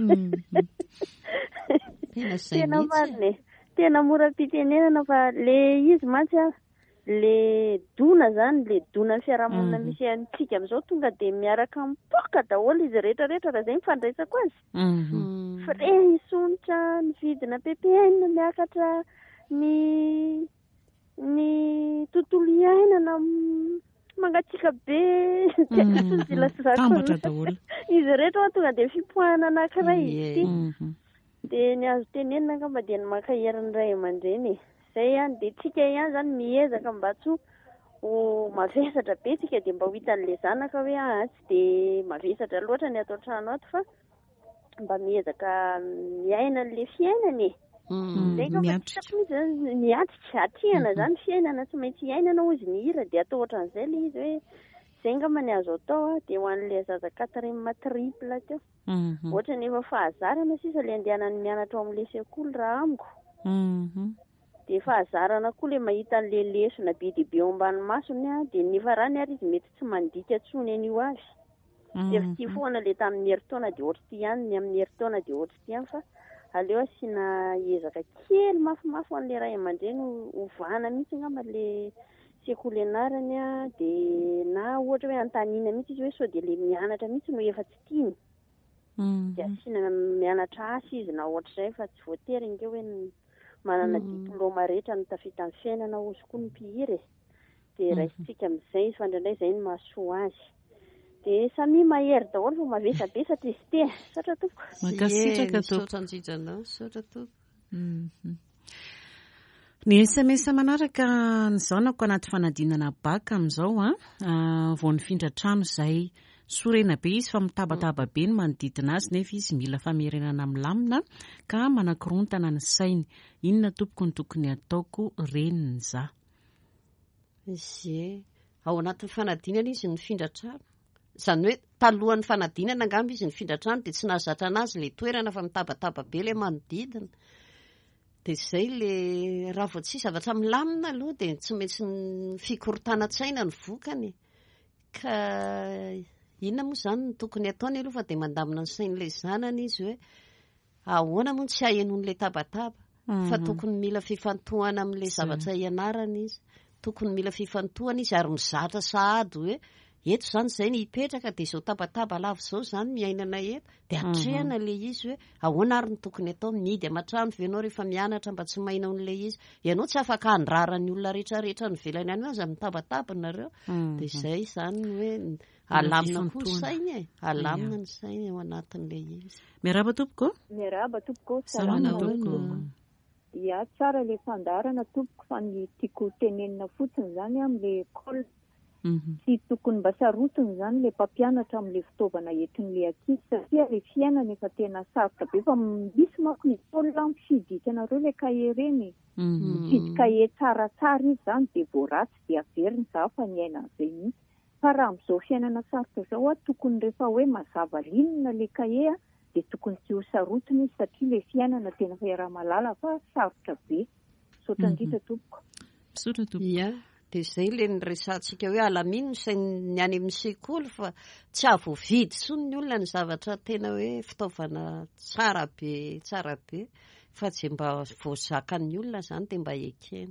[SPEAKER 3] tena marina tena mora mpitenenana fa le izy mantsy a le dona zany le dona ny fiarahamonina misy antsika amin'izao tonga de miaraka mipoka daholo izy rehetra rehetra raha zay mifandraisako azy fre hisonitra ny vidina P P N miakatra ny ny tontolo iainana mangatsika be
[SPEAKER 1] tambatra daholo
[SPEAKER 3] izy rehetra hoa tonga de fipoahana anankiray izy ty de ny azo tenenina angamba de ny mankaherin'ny ray aman-dreny zay ihany de tsika ihany zany miezaka mba tsy ho mavesatra be tsika de mba ho hitan'le zanaka hoe a tsy de mavesatra loatra ny atao trano ato fa mba miezaka miaina an'le fiainany zay kafa miatrika atrihana zany fiainana tsy maintsy iainana ho izy mihira de atao ohatran'izay le izy hoe zay ngamba ny azo atao a de ho an'le zaza quatrième triple teo ohatra ny efa fahazarana sisa le andehanany mianatra ao amin'le sekoly raha amiko de fahazarana koa le mahita an'le lesona be de be ao ambany masony a de nefa rany ary izy mety tsy mandika tsony an'io azy de ty foana le tamin'ny heritaona de ohatry ty ihany ny amin'ny heritaona de ohatry ty ihany fa aleo asina ezaka kely mafimafy ho an'le ray aman-dreny ho vahana mihitsy ngamba le sekoly ianarany a dia na ohatra hoe antanina mihitsy izy hoe sao dia ilay mianatra mihitsy no efa tsy tiany dia asiana mianatra asa izy na ohatr'izay fa tsy voatery inge hoe manana diplôma rehetra no tafita amin'ny fiainana ozy koa ny mpihiry dia raisitsika amin'izay fa indraindray izay no mahasoa azy dia samy mahery daholo fa mavesabesatra izy te saotra toko
[SPEAKER 1] makasitraka tokoanjijanao saotra toko ny esamesa manaraka ny zaonako anaty fanadinana baka amin'izao a vao nifindra trano izay sorena be izy fa mitabataba be ny manodidina azy nefa izy mila famerenana milamina ka manakorontana ny sainy inona tompoko ny tokony ataoko reniny za
[SPEAKER 2] izy ao anatin'ny fanadinana izy nifindra trano izany hoe talohan'ny fanadinana angamba izy nifindra trano dia tsy nahazatra anazy le toerana fa mitabataba be le manodidina dia izay le raha vao tsy zavatra milamina aloha dia tsy maintsy ny fikorotana-tsaina ny vokany ka inona moa izany ny tokony ataony aloha fa dia mandamina ny sain'ilay zanany izy hoe ahoana moa tsy hahenon'ilay tabataba fa tokony mila fifantohana amin'ilay zavatra ianarana izy tokony mila fifantohana izy ary mizatra sahady hoe eto izany izay ny hipetraka dia izao tabataba lava izao izany miainana eto dia atrehana ilay izy hoe ahoana ary ny tokony atao mihidy aman-trano ve ianao rehefa mianatra mba tsy mainao n'ilay izy ianao tsy afaka handrarany olona rehetrarehetra ny velany any azy amin'ny tabataba nareo dia izay izany hoe alamina koa sainy e alamina ny sainy ao anatin'ilay izy
[SPEAKER 1] miaraba tompoko
[SPEAKER 4] miaraba tompoko
[SPEAKER 1] salama tompoko
[SPEAKER 4] ia tsara ilay fandarana tompoko fa ny tiako tenenina fotsiny izany amin'ilay école tsy tokony mba sarotiny izany ilay mpampianatra amin'ilay fitaovana entin'ilay ankizy satria ilay fiainana efa tena sarotra be fa misy manko ny olona mifidy hitanareo ilay kahie reny mifidy kahie tsaratsara izy izany dia voaratsy dia averiny za fa ny aina an'izay mihitsy fa raha amin'izao fiainana sarotra izao a tokony rehefa hoe mazava linina ilay kahie a dia tokony tsy ho sarotiny izy satria ilay fiainana tena fa iaraha-malala fa sarotra be saotra indrindra tompoko
[SPEAKER 1] saotra tompoko
[SPEAKER 2] ia dia izay le ny resantsika hoe alamino sainy any amin'ny sekoly fa tsy avovidy tsony ny olona ny zavatra tena hoe fitaovana tsara be tsara be fa tsy mba voazakan'ny olona izany dia mba ekena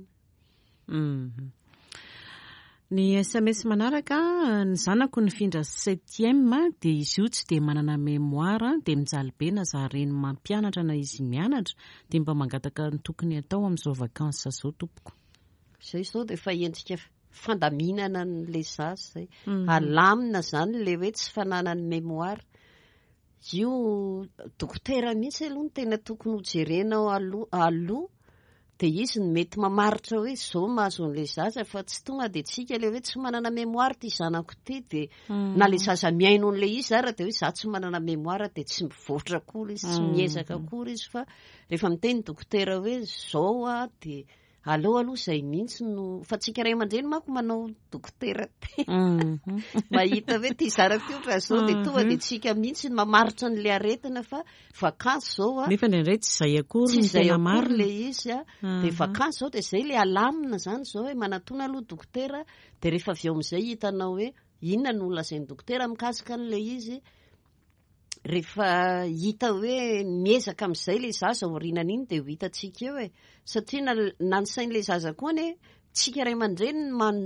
[SPEAKER 1] ny sms manaraka ny zanako nifindra septième dia izy io tsy dia manana mémoire dia mijaly be na za reny mampianatra na izy mianatra dia mba mangataka ny tokony atao amin'izao vakansa zao tompoko
[SPEAKER 2] izay izao dia efa endrika fandaminana n'ilay zaza izay alamina izany le hoe tsy fananany mémoire io dokotera mihitsy aloha ny tena tokony hojerenao aloha dia izy ny mety mamaritra hoe izao mahazo an'ilay zaza fa tsy tonga dia tsika le hoe tsy manana mémoire ty zanako ty dia na le zaza miaino an'ilay izy ara dia hoe za tsy manana mémoire dia tsy mivoatra akory izy tsy miezaka akory izy fa rehefa miteny dokotera hoe izao a dia aleo aloha izay mihitsy no fa tsika ray aman-dreny manko manao dokotera te mahita hoe ty zarako io raha izao dia tonga dia tsika mihitsy mamaritra n'ilay aretina fa vakansy izao a
[SPEAKER 1] nefa indraindray tsy izay akory
[SPEAKER 2] tsy izay akory ilay izy a dia vakansy izao dia izay ilay alamina izany izao hoe manatona aloha dokotera dia rehefa avy eo amin'izay hitanao hoe inona no lazain'ny dokotera mikasika an'ilay izy rehefa hita hoe miezaka amin'izay ilay zaza orinana iny dia ho hitantsika eo e satria na ny sain'ilay zaza koa ny tsika ray aman-dreny man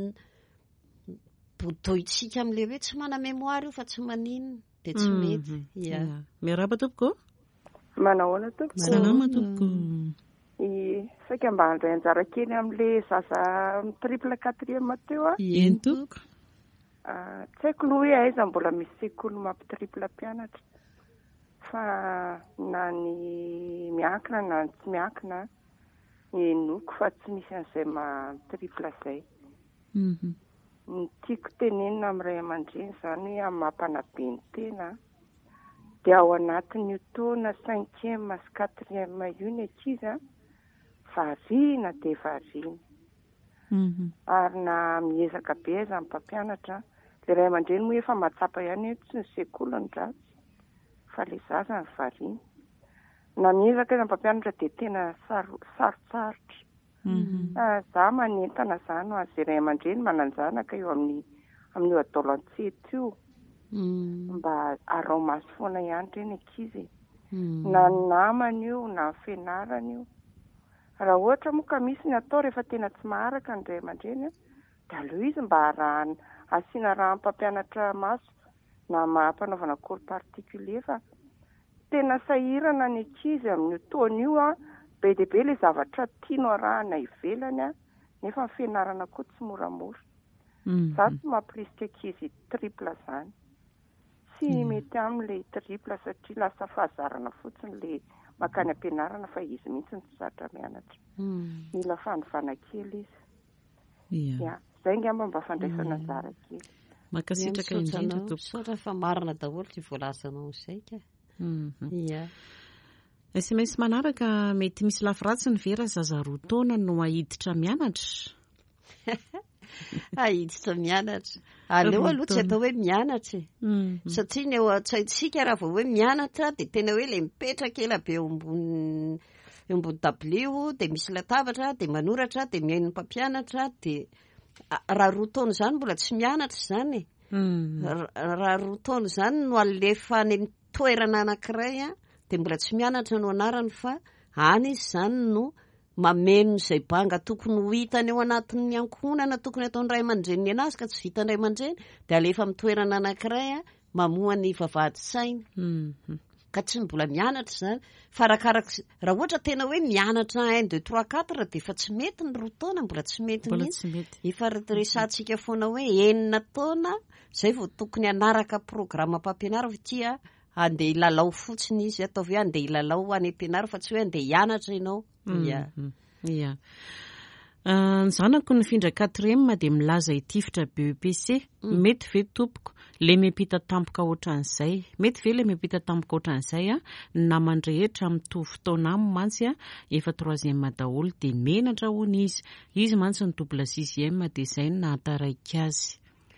[SPEAKER 2] bodoitsika amin'ilay hoe tsy mana mémoire io fa tsy maninona dia tsy mety ia
[SPEAKER 1] miaraba tompoko
[SPEAKER 5] manahoana tompoko
[SPEAKER 1] salama tompoko
[SPEAKER 5] saika mba handray anjara kely amin'ilay zaza triple quatrième teo a
[SPEAKER 1] eny tompoko
[SPEAKER 5] tsy haiko aloha hoe aiza mbola misy sekoly mampitriple mpianatra fa na ny miankina na ny tsy miankina enoko fa tsy misy an'izay matriple izay ny tiako tenenina amin'ny ray aman-dreny izany hoe amin'ny mampanabe ny tena dia ao anatin'io taona cinquième sy quatrième io ny ankizy a variana dia variana ary na miezaka be aza amin'ny mpampianatra ilay ray aman-dreny moa efa matsapa ihany hoe tsy ny sekoly ny ratsy fa ilay zaza ny variana na miezaka aza mpampianatra dia tena sarotsarotra za manentana izany ho azy ray aman-dreny mananjanaka eo amin'ny amin'io adolantseto io mba arao maso foana ihany ireny ankizy na ny namany io na ny fianarany io raha ohatra moa ka misy ny atao rehefa tena tsy maharaka ny ray aman-dreny da aleo izy mba raha asiana raha mpampianatra maso na mampanaovana cours particulier fa tena sahirana ny ankizy amin'ny taona io a be dia be ilay zavatra tiano arahana ivelany a nefa ny fianarana koa tsy moramora. Za tsy mampirisika ankizy tripla zany, tsy mety amin'ilay tripla satria lasa fahazarana fotsiny ilay makany ampianarana fa izy mihitsy ny tsy zatra mianatra. Mila fanovana kely izy. Ya, zay ngamba mba fandraisana anjara kely.
[SPEAKER 1] Makasitraka indrindra
[SPEAKER 2] tompon fa marina daholo ty voalazanao izay ka. Ya.
[SPEAKER 1] S M S manaraka mety misy lafiratsiny vera zaza roa taona no ahiditra mianatra.
[SPEAKER 2] Ahiditra mianatra. Aleo aloha tsy atao hoe mianatra e. Satria ny eo an-tsaintsika raha vao hoe mianatra dia tena hoe ilay mipetraka ela be eo ambony eo ambony dabilio dia misy latabatra dia manoratra dia mihaino ny mpampianatra dia raha roa taona izany mbola tsy mianatra izany e. Raha roa taona izany no alefa any amin'ny toerana anankiray a dia mbola tsy mianatra no anarany fa any izy izany no mameno izay banga tokony ho hitany eo anatin'ny ankohonana tokony ataon'ny ray aman-dreniny anazy ka tsy vitan'ny ray aman-dreny dia alefa amin'ny toerana anankiray a mamoa ny vavahady-saina. Ka tsy mbola mianatra izany fa arakaraka raha ohatra tena hoe mianatra un deux trois quatre dia efa tsy mety ny roa taona mbola tsy mety mihitsy. Efa resantsika foana hoe enina taona izay vao tokony hanaraka programa mpampianarana tia andeha hilalao fotsiny izy atao hoe andeha hilalao any ampianarana fa tsy hoe andeha hianatra ianao.
[SPEAKER 1] Ia. Ny zanako nifindra quatrième dia milaza hitifitra B E P C. Mety ve tompoko le miampita tampoka ohatran'izay? Mety ve le miampita tampoka ohatran'izay a? Ny namany rehetra mitovy fotoana aminy mantsy a efa troisième daholo dia menatra hono izy. Izy mantsy ny double sixième dia izay no nahataraika azy.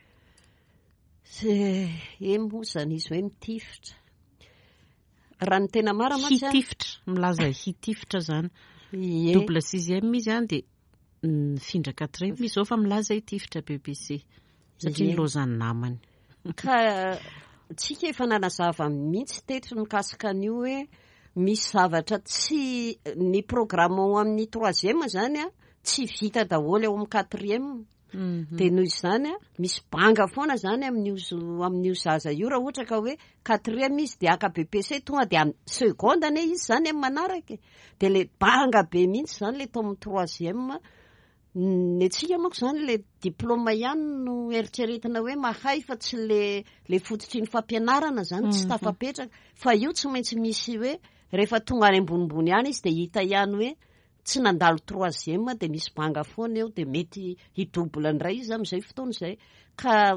[SPEAKER 2] E moa zany izy hoe mitifitra. Raha ny tena mara mantsy
[SPEAKER 1] hitifitra, milaza hitifitra zany. Double sixième izy any dia nifindra quatrième izy zao fa milaza hitifitra B E P C satria nilozany namany.
[SPEAKER 2] Ka tsika efa nanazava mihitsy teto mikasika an'io hoe misy zavatra tsy ny programme ao amin'ny troisième zany a tsy vita daholo eo amin'ny quatrième. Dia noho izany a misy banga foana zany amin'io zaza io raha ohatra ka hoe quatrième izy dia aka B E P C tonga dia amin'ny seconde ane izy zany amin'ny manaraka dia le banga be mihitsy zany le tao amin'ny troisième. Ny antsika manko zany le diplôma ihany no eritreretina hoe mahay fa tsy le le fototry ny fampianarana zany tsy tafapetraka fa io tsy maintsy misy hoe rehefa tonga any ambonimbony ihany izy dia hita ihany hoe tsy nandalo troisième dia misy banga foana eo dia mety hidouble indray izy amin'izay fotoana izay ka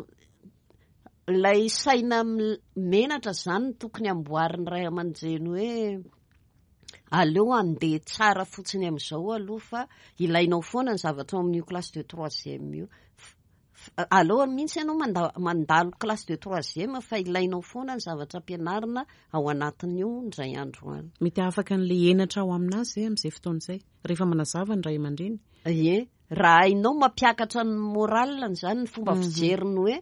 [SPEAKER 2] ilay saina menatra zany tokony amboarin'ny ray aman-dreny hoe aleo andeha tsara fotsiny amin'izao aloha fa ilainao foana ny zavatra amin'io classe de troisième io. Aleo mihitsy ianao mandalo classe de troisième fa ilainao foana ny zavatra ampianarina ao anatin'io indray andro any.
[SPEAKER 1] Mety afaka n'ilay enatra ao aminazy amin'izay fotoana izay rehefa manazava ny ray aman-dreny.
[SPEAKER 2] Ie, raha hainao mampiakatra ny moraliny zany ny fomba fijeriny hoe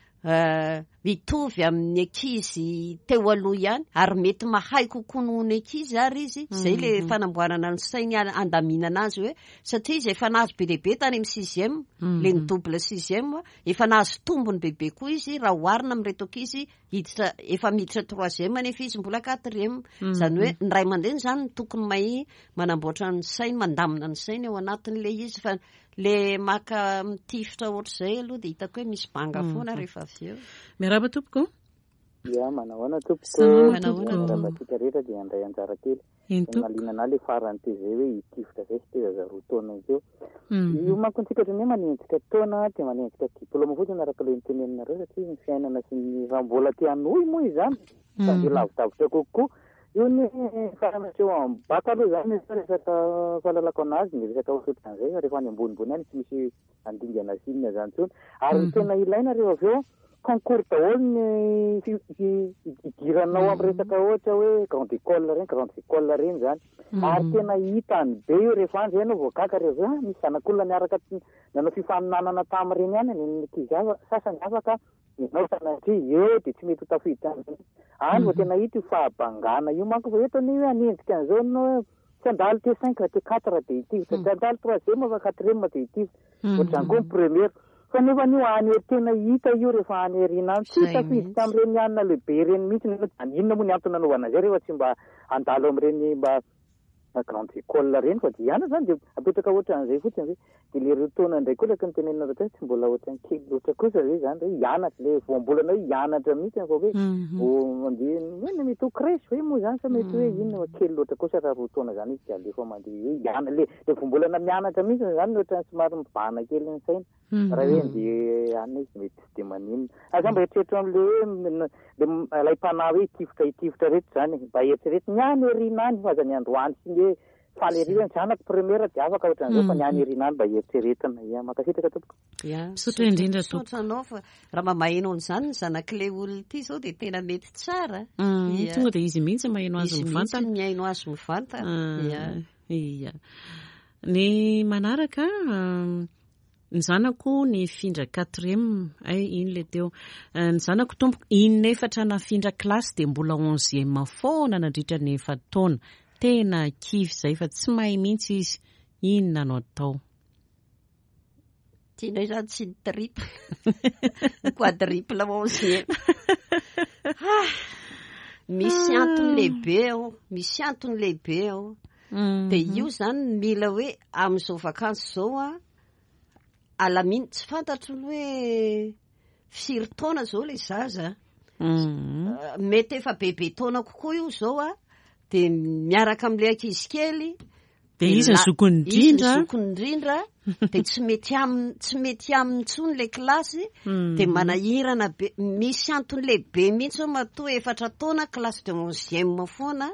[SPEAKER 2] mitovy amin'ny ankizy teo aloha ihany ary mety mahay kokoa noho ny ankizy ary izy izay le fanamboarana ny sainy andaminana azy hoe satria izy efa nahazo be lehibe tany amin'ny sixième le ny double sixième efa nahazo tombony bebe koa izy raha oharina amin'reto ankizy hiditra efa miditra troisième nefa izy mbola quatrième. Zany hoe ny ray aman-dreny zany tokony mahay manamboatra ny sainy mandamina ny sainy ao anatin'le izy fa le maka mitifitra ohatr'izay aloha dia hitako hoe misy banga foana rehefa avy eo.
[SPEAKER 1] Miarahaba tompoko?
[SPEAKER 6] Ia, manahoana tompoko? Rahabatsika rehetra dia andray anjara kely. Malinana le farany teo izay hoe hitifitra izay sy teza roa taona eo. Io manko antsika ohatrany hoe manenjika taona dia manenjika diplôma fotsiny araka ilay nitenenareo satria ny fiainana sy ny raha mbola te hanohy moa izany fa dia lavidavitra kokoa. Io ny faranateo amin'ny baka aloha zany resaka fahalalako anazy ny resaka ohatran'izay rehefa any ambonimbony any tsy misy andingana sinina zany tsony ary tena ilaina rehefa avy eo concours daholo ny idiranao amin'ny resaka ohatra hoe grande école reny grande école reny zany ary tena hitany be io rehefa andro ianao voagaka rehefa misy zanak'olona niaraka nanao fifaninanana tamin'ireny any ny ankizy sasany afaka inao sanatria eo dia tsy mety ho tafiditra any vao tena hita io fahabangana io manko fa eto ny hoe anendrika an'izao no tsy andalo te cinq te quatre dia hitivitra tsy andalo troisième fa quatrième dia hitivitra ohatrany koa ny première fa nefa nio any tena hita io rehefa any ariana tsy tafidy tam'ireny anina lehibe reny mihitsy inona moa ny antony nanaovana zay rehefa tsy mba andalo am'ireny mba grande école reny fa dia ihana zany de apetraka ohatran'izay fotsiny zay de le rotona ndray koa laka ny tenenina rehetra tsy mbola ohatrany kely loatra kosa zay zany hoe hianatra le voambolana hoe hianatra mihitsy fa hoe mandeha hoe mety ho crèche hoe moa zany sa mety hoe inona kely loatra kosa raha rotona zany izy de alefa mandeha hoe hiana le le voambolana mianatra mihitsy zany ohatrany somary mibahana kely ny saina raha hoe nde anina izy mety tsy de maninona aza mba eritreritro am'le le lay-pana hoe hitifitra hitifitra rehetra zany mba eritreretra niany ariana any fa aza ny androany sy hoe faly ariana ny zanako première de afaka ohatran'izao fa niany ariana any mba eritreretana ia makasitraka tompoko
[SPEAKER 1] misaotra indrindra tompoko
[SPEAKER 2] anao fa raha mba maheno an'izany ny zanak'ilay olona ity zao de tena mety tsara
[SPEAKER 1] tonga de izy mihitsy maheno azy mivantana
[SPEAKER 2] mihaino azy mivantana
[SPEAKER 1] ia ny manaraka ny zanako ny findra quatrième ay iny le teo ny zanako tompoko inona efatra nafindra klasy de mbola onzième foana nandritra ny efatra taona tena kivy zay fa tsy mahay mihitsy izy inona anao atao
[SPEAKER 2] tianay zany tsy ny triple ny quadruple onzième misy antony lehibe ao misy antony lehibe ao de io zany mila hoe am'izao vakansy zao a alaminy tsy fantatro ny hoe firy taona zao le zaza mety efa bebe taona kokoa io zao a de miaraka am'le ankizy kely
[SPEAKER 1] de izy zokony indrindra
[SPEAKER 2] zokony indrindra de tsy mety am tsy mety aminy tsony le klasy de manahirana be misy antony lehibe mihitsy ao matoa efatra taona klasy de onzième foana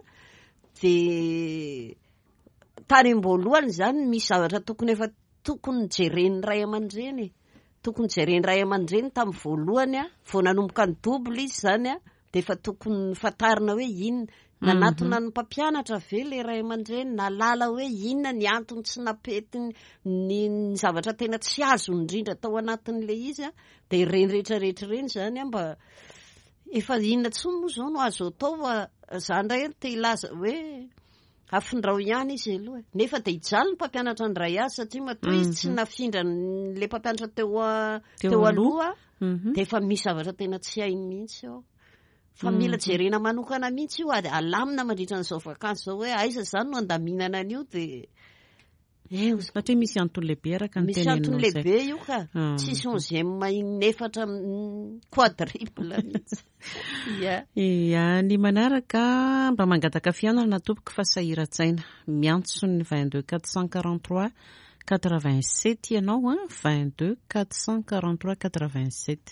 [SPEAKER 2] de tany am-boalohany zany misy zavatra tokony efa tokony jeren'ny ray aman-dreny tokony jeren'ny ray aman-dreny tamin'ny voalohany a vao nanomboka ny double izy zany a de efa tokony fatarina hoe inona nanatona ny mpampianatra ve le ray aman-dreny nalala hoe inona ny antony tsy napety ny zavatra tena tsy azo indrindra tao anatin'le izy a de ireny rehetra rehetra reny zany a mba efa inona tsony moa zao no azo atao fa zany ray te ilaza hoe afindrao ihany izy aloha nefa de hijaly ny mpampianatra ny ray azy satria matoa izy tsy nafindra le mpampianatra teo teo aloha de efa misy zavatra tena tsy hainy mihitsy ao fa mila jerena manokana mihitsy io ady alamina mandritra n'izao vakansy zao hoe aiza zany no andaminana an'io de eo
[SPEAKER 1] satria misy antony lehibe araka ny
[SPEAKER 2] misy antony lehibe io ka tsisy onzième inefatra quadruple mihitsy ia
[SPEAKER 1] ia ny manaraka mba mangataka fianarana tompoko fa sahiran-tsaina miantso ny vingt-deux quatre cent quarante-trois quatre-vingt-sept ianao a vingt-deux quatre cent quarante-trois quatre-vingt-sept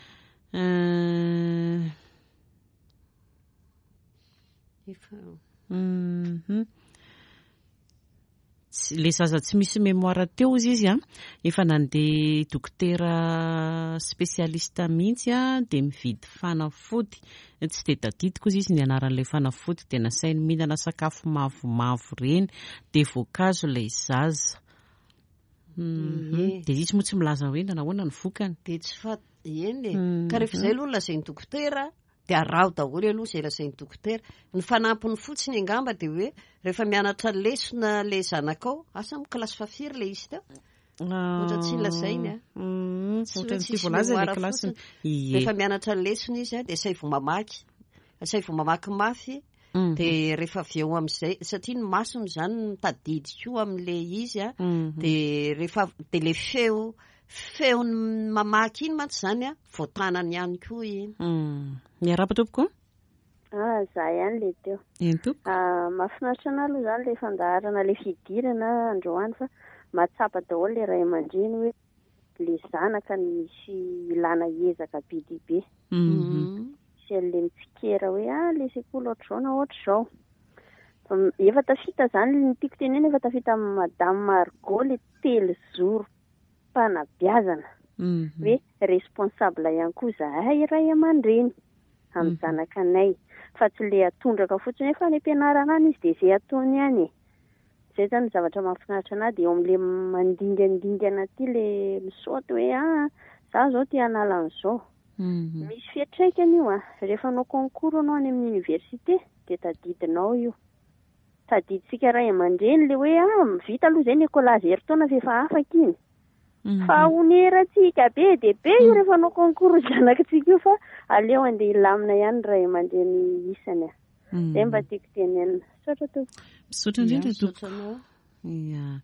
[SPEAKER 1] Mhm. Le zaza tsy misy mémoire teo izy izy a efa nandeha dokotera spesialista mihitsy a de mividy fanafody tsy de tadidiko izy izy ny anaran'ilay fanafody de nasainy mihinana sakafo mavomavo reny de voankazo ilay zaza de izy moa tsy milaza hoe nanahoana ny vokany
[SPEAKER 2] de tsy fa eny ka rehefa zay aloha lazainy dokotera de arao daholo aloha zay lazainy dokotera ny fanampiny fotsiny angamba de hoe rehefa mianatra lesona le zanakao asa amin'ny kilasy fafiry le izy teo ohatra tsy lazainy a tsy rehefa mianatra lesona izy a de say vo mamaky say vo mamaky mafy de rehefa avy eo am'izay satria ny masony zany mitadidiko am'le izy a de rehefa de le feo feony mamaky iny mantsy zany a voatanany ihany koa iny
[SPEAKER 1] miarapa tompoko
[SPEAKER 3] ah za ihany le teo
[SPEAKER 1] eny tompo
[SPEAKER 3] mahafinaritra ana aloha zany le fandaharana le fidirana androany fa mahatsapa daholo le ray aman-dreny hoe le zanaka ny misy ilana ezaka bidy be sy an'le mitsikera hoe ah le sekoly ohatr'izao na ohatr'izao efa tafita zany ny tiako teneny efa tafita amin'ny madame Margot le telo zoro mpanabeazana hoe responsable ihany koa zahay ray aman-dreny amin'ny zanakanay fa tsy le atondraka fotsiny efa ny ampianarana any izy de zay ataony ihany zay zany zavatra mahafinaritra ana de eo am'le mandingandingana aty le misaoty hoe ah za zao te hanala an'izao misy fiatraikany io a rehefa anao concours anao any amin'ny université de tadidinao io tadiditsika ray aman-dreny le hoe ah vita aloha zay ny école azo eritaona fa efa afaka iny fa oneratsika be de be io rehefa anao concours zanakitsika io fa aleo andeha ilamina ihany ray aman-dreny ny isany a zay mba tiako tenenina. Misaotra tompo.
[SPEAKER 1] Misaotra indrindra tompo. Ia.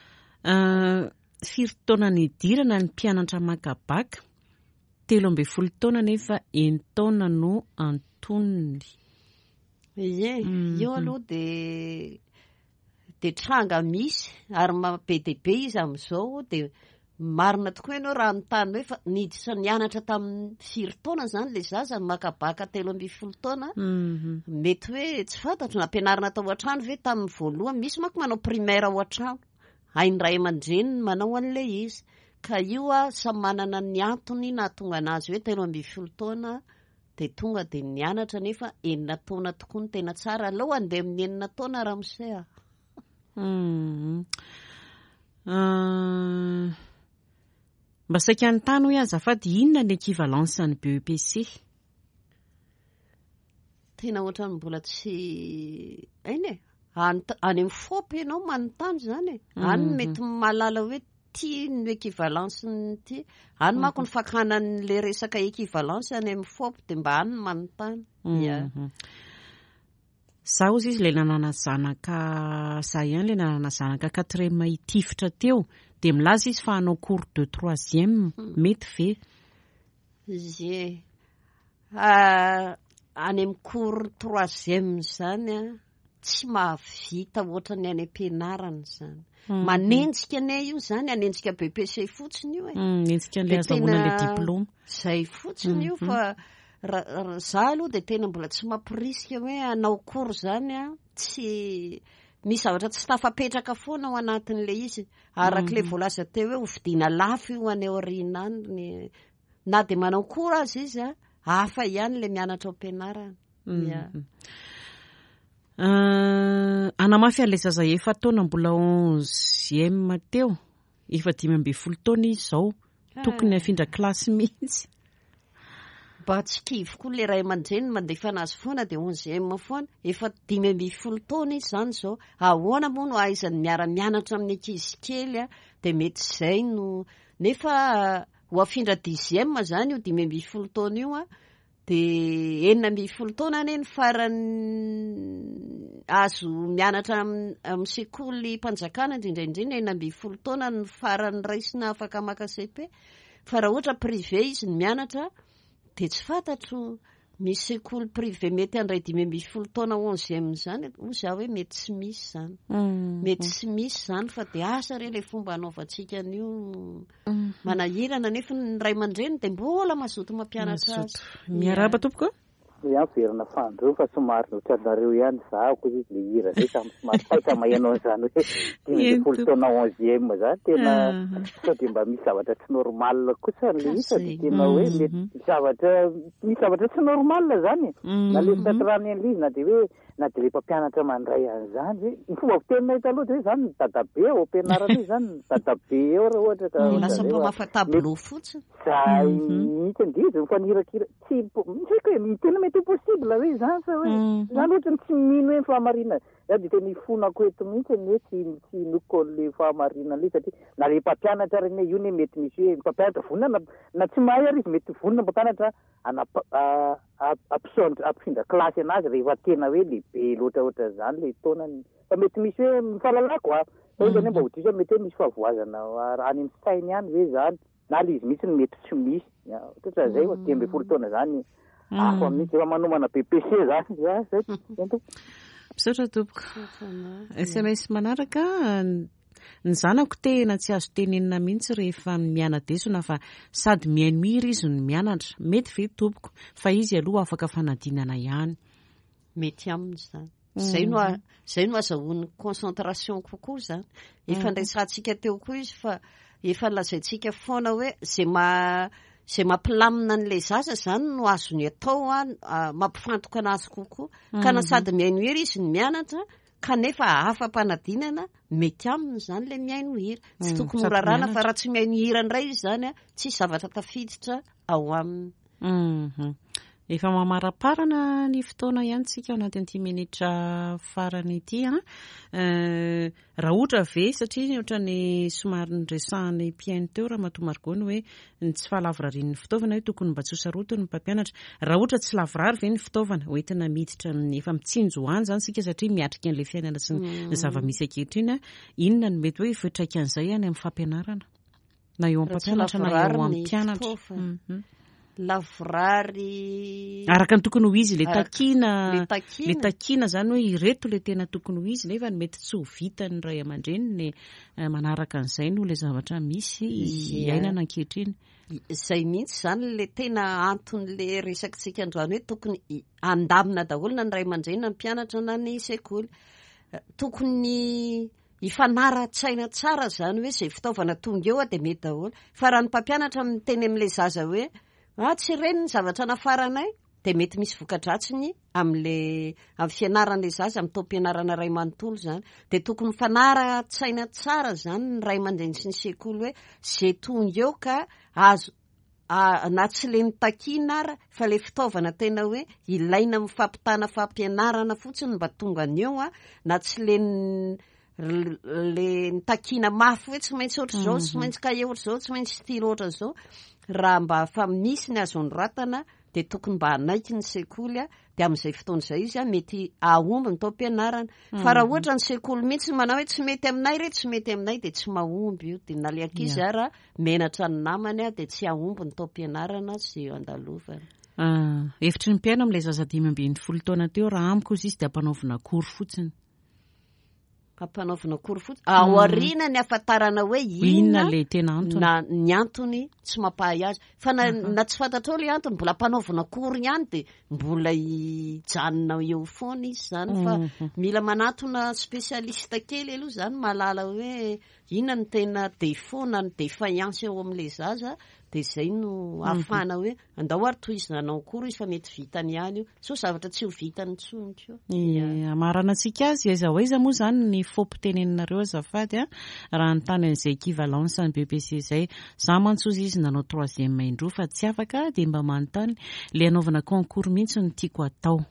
[SPEAKER 1] Firy taona nidirana ny mpianatra makabaka, telo amby folo taona nefa eny taona no antonony.
[SPEAKER 2] Ie, io aloha de de tranga misy ary mabe de be izy amin'izao de marina tokoa ianao raha mitany hoe fa niditra nianatra tamin'ny firy taona zany le zaza makabaka telo amby folo taona. Mety hoe tsy fantatro nampianarina tao an-trano ve tamin'ny voalohany, misy manko manao primaire ao an-trano, hainy ray aman-dreny manao an'le izy, ka io a samy manana ny antony na tonga anazy hoe telo amby folo taona de tonga de nianatra nefa enina taona tokoa ny tena tsara, aleo andeha amin'ny enina taona raha misea.
[SPEAKER 1] Mba saika anontany hoe azafady inona ny équivalence ny B E P C?
[SPEAKER 2] Tena ohatrany mbola tsy ainy e, any amin'ny fopy ianao manontany zany e, any mety malala hoe ty ny équivalence ny ty, any manko ny fakanan'le resaka équivalence any amin'ny fopy de mba any manontany.
[SPEAKER 1] Zaho izy le nanana zanaka za ihany le nanana zanaka quatrième hitifitra teo de milaza izy fa hanao cours de troisième, mety ve?
[SPEAKER 2] Ie. Any amin'ny cours troisième zany a tsy mahavita ohatra ny any am-pianarana zany. Manenjika ane io zany, anenjika B E P C fotsiny io e.
[SPEAKER 1] Nenjika le azahoana le diplôme.
[SPEAKER 2] Zay fotsiny io fa za aloha de tena mbola tsy mampirisika hoe anao cours zany a, tsy misy zavatra tsy tafapetraka foana ao anatin'le izy, arak'le voalaza teo hoe hovidiana lafo io any aoriana any, na de manao cours azy izy a, hafa ihany le mianatra ao am-pianarana.
[SPEAKER 1] Anamafy an'le zaza efa taona mbola onzième teo, efa dimy amby folo taona izy zao, tokony afindra klasy mihitsy.
[SPEAKER 2] Mba tsy kivy koa le ray aman-dreny mandefa anazy foana de onzième foana, efa dimy amby folo taona izy zany zao, ahoana moa no ahaizany miara-mianatra amin'ny ankizy kely a, de mety zay no nefa ho afindra dixième zany io dimy amby folo taona io a, de enina amby folo taona ane ny farany azo mianatra amin'ny sekoly mpanjakana indrindraindrindra, enina amby folo taona ny farany raisina afaka maka C P, fa raha ohatra privé izy ny mianatra de tsy fantatro, misy sekoly privé mety andray dimy amby folo taona onzième zany, ho za hoe mety tsy misy zany. Mety tsy misy zany fa de asa re le fomba anaovantsika an'io manahirana, nefa ny ray aman-dreny de mbola mazoto mampianatra azy.
[SPEAKER 1] Miarahaba tompoko?
[SPEAKER 6] Ihan verina fandro fa somary notanareo ihany zahako izy le hira zay samy somary paika mahianao an'izany hoe dimy amby folo taona onzième zany tena sao de mba misy zavatra tsy normal kosa le isa de tena hoe mety zavatra misy zavatra tsy normal zany na le tatrany an'le izy na de hoe na de le mpampianatra mandray an'izany hoe ny fomba fitenina ito aloha de hoe zany ny dadabe ao am-pianarana io zany ny dadabe eo raha ohatra ka
[SPEAKER 2] lasa mpamafa tableau fotsiny
[SPEAKER 6] zay mihitsy ndizy mifanhirakira tsy misaiky hoe tena mety possible hoe zany sa hoe zany ohatra tsy mino hoe fahamarina za de tena ifonako eto mihitsy hoe tsy tsy noko le fahamarina le satria na le mpampianatra reny io ne mety misy hoe mpampianatra vonona na tsy mahay ary izy mety vonona mpampianatra ampisondra ampifindra klasy anazy rehefa tena hoe lehibe loatra ohatra zany le taonany, fa mety misy hoe mifalalako a fa izy ane mba hodisa mety hoe misy fahavoazana any amin'ny sainy ihany hoe zany na le izy mihitsy ny mety tsy misy ohatra zay dimy amby folo taona zany hafa mihitsy efa manomana B E P C zany za zay tompo.
[SPEAKER 1] Misaotra tompoko. S M S manaraka, ny zanako tena tsy azo tenenina mihitsy rehefa mianadesona fa sady mihaino hira izy no mianatra, mety ve tompoko fa izy aloha afaka fanadinana ihany?
[SPEAKER 2] Mety aminy zany. Zay no zay no azahoany concentration kokoa zany. Efa ndraisantsika teo koa izy fa efa lazaintsika foana hoe zay ma zay mampilamina an'le zaza zany no azony atao a mampifantoka anazy kokoa, ka na sady mihaino hira izy ny mianatra kanefa afa-panadinana mety aminy zany le mihaino hira, tsy tokony horarana fa raha tsy mihaino hira ndray izy zany a tsy zavatra tafiditra ao aminy.
[SPEAKER 1] efa mamaraparana ny fotoana ihany tsika ao anatin'ity minitra farany ity a raha ohatra ve satria ohatra ny somary nyresahany mpiaino teo raha matomarigony hoe ny tsy fahalavorarian'ny fitaovana hoe tokony mba tsy hosarotony mpampianatra raha ohatra tsy lavorary ve ny fitaovana hoentina miditra efa mitsinjo hoany zany sika satria miatrika an'ilay fiainana sy ny zava-misy ankehitriny inona ny mety hoe fitraika an'izay any amin'ny fampianarana na eo amin'ny mpampianatra na eo amin'ny mpianatra
[SPEAKER 2] lavorary
[SPEAKER 1] araka ny tokony ho izy le takina le takina zany hoe ireto le tena tokony ho izy nefa ny mety tsy ho vitany ray aman-dreny ny manaraka an'izay no le zavatra misy iainana ankehitriny
[SPEAKER 2] izay mihitsy zany le tena anton'le resakitsika androany hoe tokony andamina daholo na ny ray aman-dreny na ny mpianatra na ny sekoly tokony ifanara-tsaina tsara zany hoe zay fitaovana tonga eo a de mety daholo fa raha ny mpampianatra miteny amin'le zaza hoe ah tsy reny ny zavatra nafaranay de mety misy vokadratsiny am'le amin'ny fianaran'le zaza amin'ny taom-pianarana ray manontolo zany de tokony mifanara-tsaina tsara zany ny ray aman-dreny sy ny sekoly hoe zay tonga eo ka azo na tsy le nitakina ara fa le fitaovana tena hoe ilaina amin'ny fampitana fampianarana fotsiny mba tonga ny eo a na tsy le le nitakina mafy hoe tsy maintsy ohatra zao tsy maintsy kahe ohatra zao tsy maintsy stylo ohatra zao raha mba fa misy ny azony ratana de tokony mba hanaiky ny sekoly a de amin'izay fotoana izay izy a mety ahomby ny taom-pianarana fa raha ohatra ny sekoly mihitsy manao hoe tsy mety aminay re tsy mety aminay de tsy mahomby io de na le ankizy ara menatra ny namany a de tsy ahomby ny taom-pianarana sy eo andalovana
[SPEAKER 1] hevitry ny mpiaino amin'ilay zaza dimy ambin'ny folo taona teo raha amiko izy izy de ampanaovina kory fotsiny
[SPEAKER 2] ampanaovina kory fotsiny ao arina ny afantarana hoe inona
[SPEAKER 1] le tena antony
[SPEAKER 2] na ny antony tsy mampahay azy fa na, na tsy fantatrao le antony mbola ampanaovina kory ihany de mbola hijanona eo foana izy zany fa mila manatona spesialista kely aloha zany mahalala hoe inona ny tena défaut na ny défaillance eo amin'le zaza de zay no afana hoe andao ary toy izy nanao kory izy fa mety vitany ihany io so zavatra tsy ho vitany tsoniko
[SPEAKER 1] amarana antsika azy aiza ho aiza moa zany ny fompitenenareo azafady a raha ny tany an'izay équivalence ny B B C zay za mantsozy izy nanao troisième indro fa tsy afaka de mba manontany le anaovana concours mihitsy ny tiako atao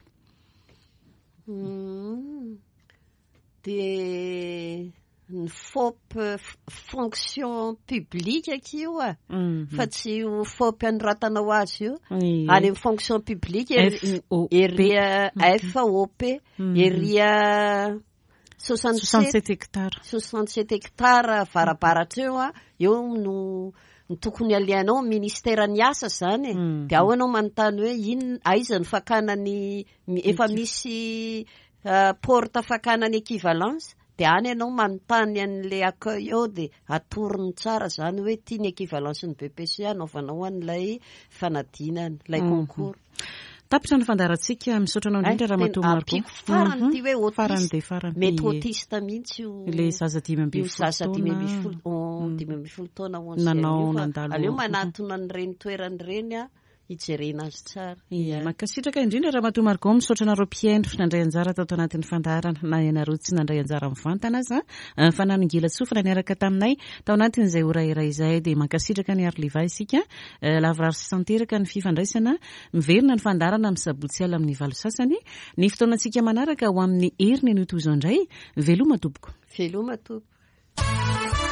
[SPEAKER 2] de ny fopy fonction publique akio a fa tsy ho fopy anoratanao azy io any amin'ny fonction publique eria F O P eria
[SPEAKER 1] soixante-sept hectares
[SPEAKER 2] soixante-sept hectares varabaratra eo a eo no ny tokony alianao ministera ny asa zany de ao anao manontany hoe ino aiza ny fakanany efa misy porte fakanany équivalence de any ianao manontany an'le accueil eo de atorony tsara zany hoe tia ny équivalence ny B P C anaovanao an'ilay fanadinany lay concours
[SPEAKER 1] tapitra ny fandarantsika misaotra anao indrindra raha matoa mariko
[SPEAKER 2] farany ty hoe
[SPEAKER 1] farany de farany
[SPEAKER 2] mety autiste mihitsy
[SPEAKER 1] le zaza dimy ambin'ny
[SPEAKER 2] zaza dimy ambin'ny folo dimy ambin'ny folo taona
[SPEAKER 1] nanao nandalo
[SPEAKER 2] aleo manatona ny reny toerany reny a ijerena azy tsara
[SPEAKER 1] makasitraka indrindra raha matoa mariko misaotra anareo mpiaino finandray anjara tao anatin'ny fandarana na ianareo tsy nandray anjara mivantana aza fa nanongila tsofina niaraka taminay tao anatin'izay ora iray izay de makasitraka ny arliva isika lavorary sy santeraka ny fifandraisana miverina ny fandarana amin'ny sabotsy ala amin'ny valo sasany ny fotoanantsika manaraka ho amin'ny heriny ny toizao indray veloma tompoko
[SPEAKER 2] veloma tompo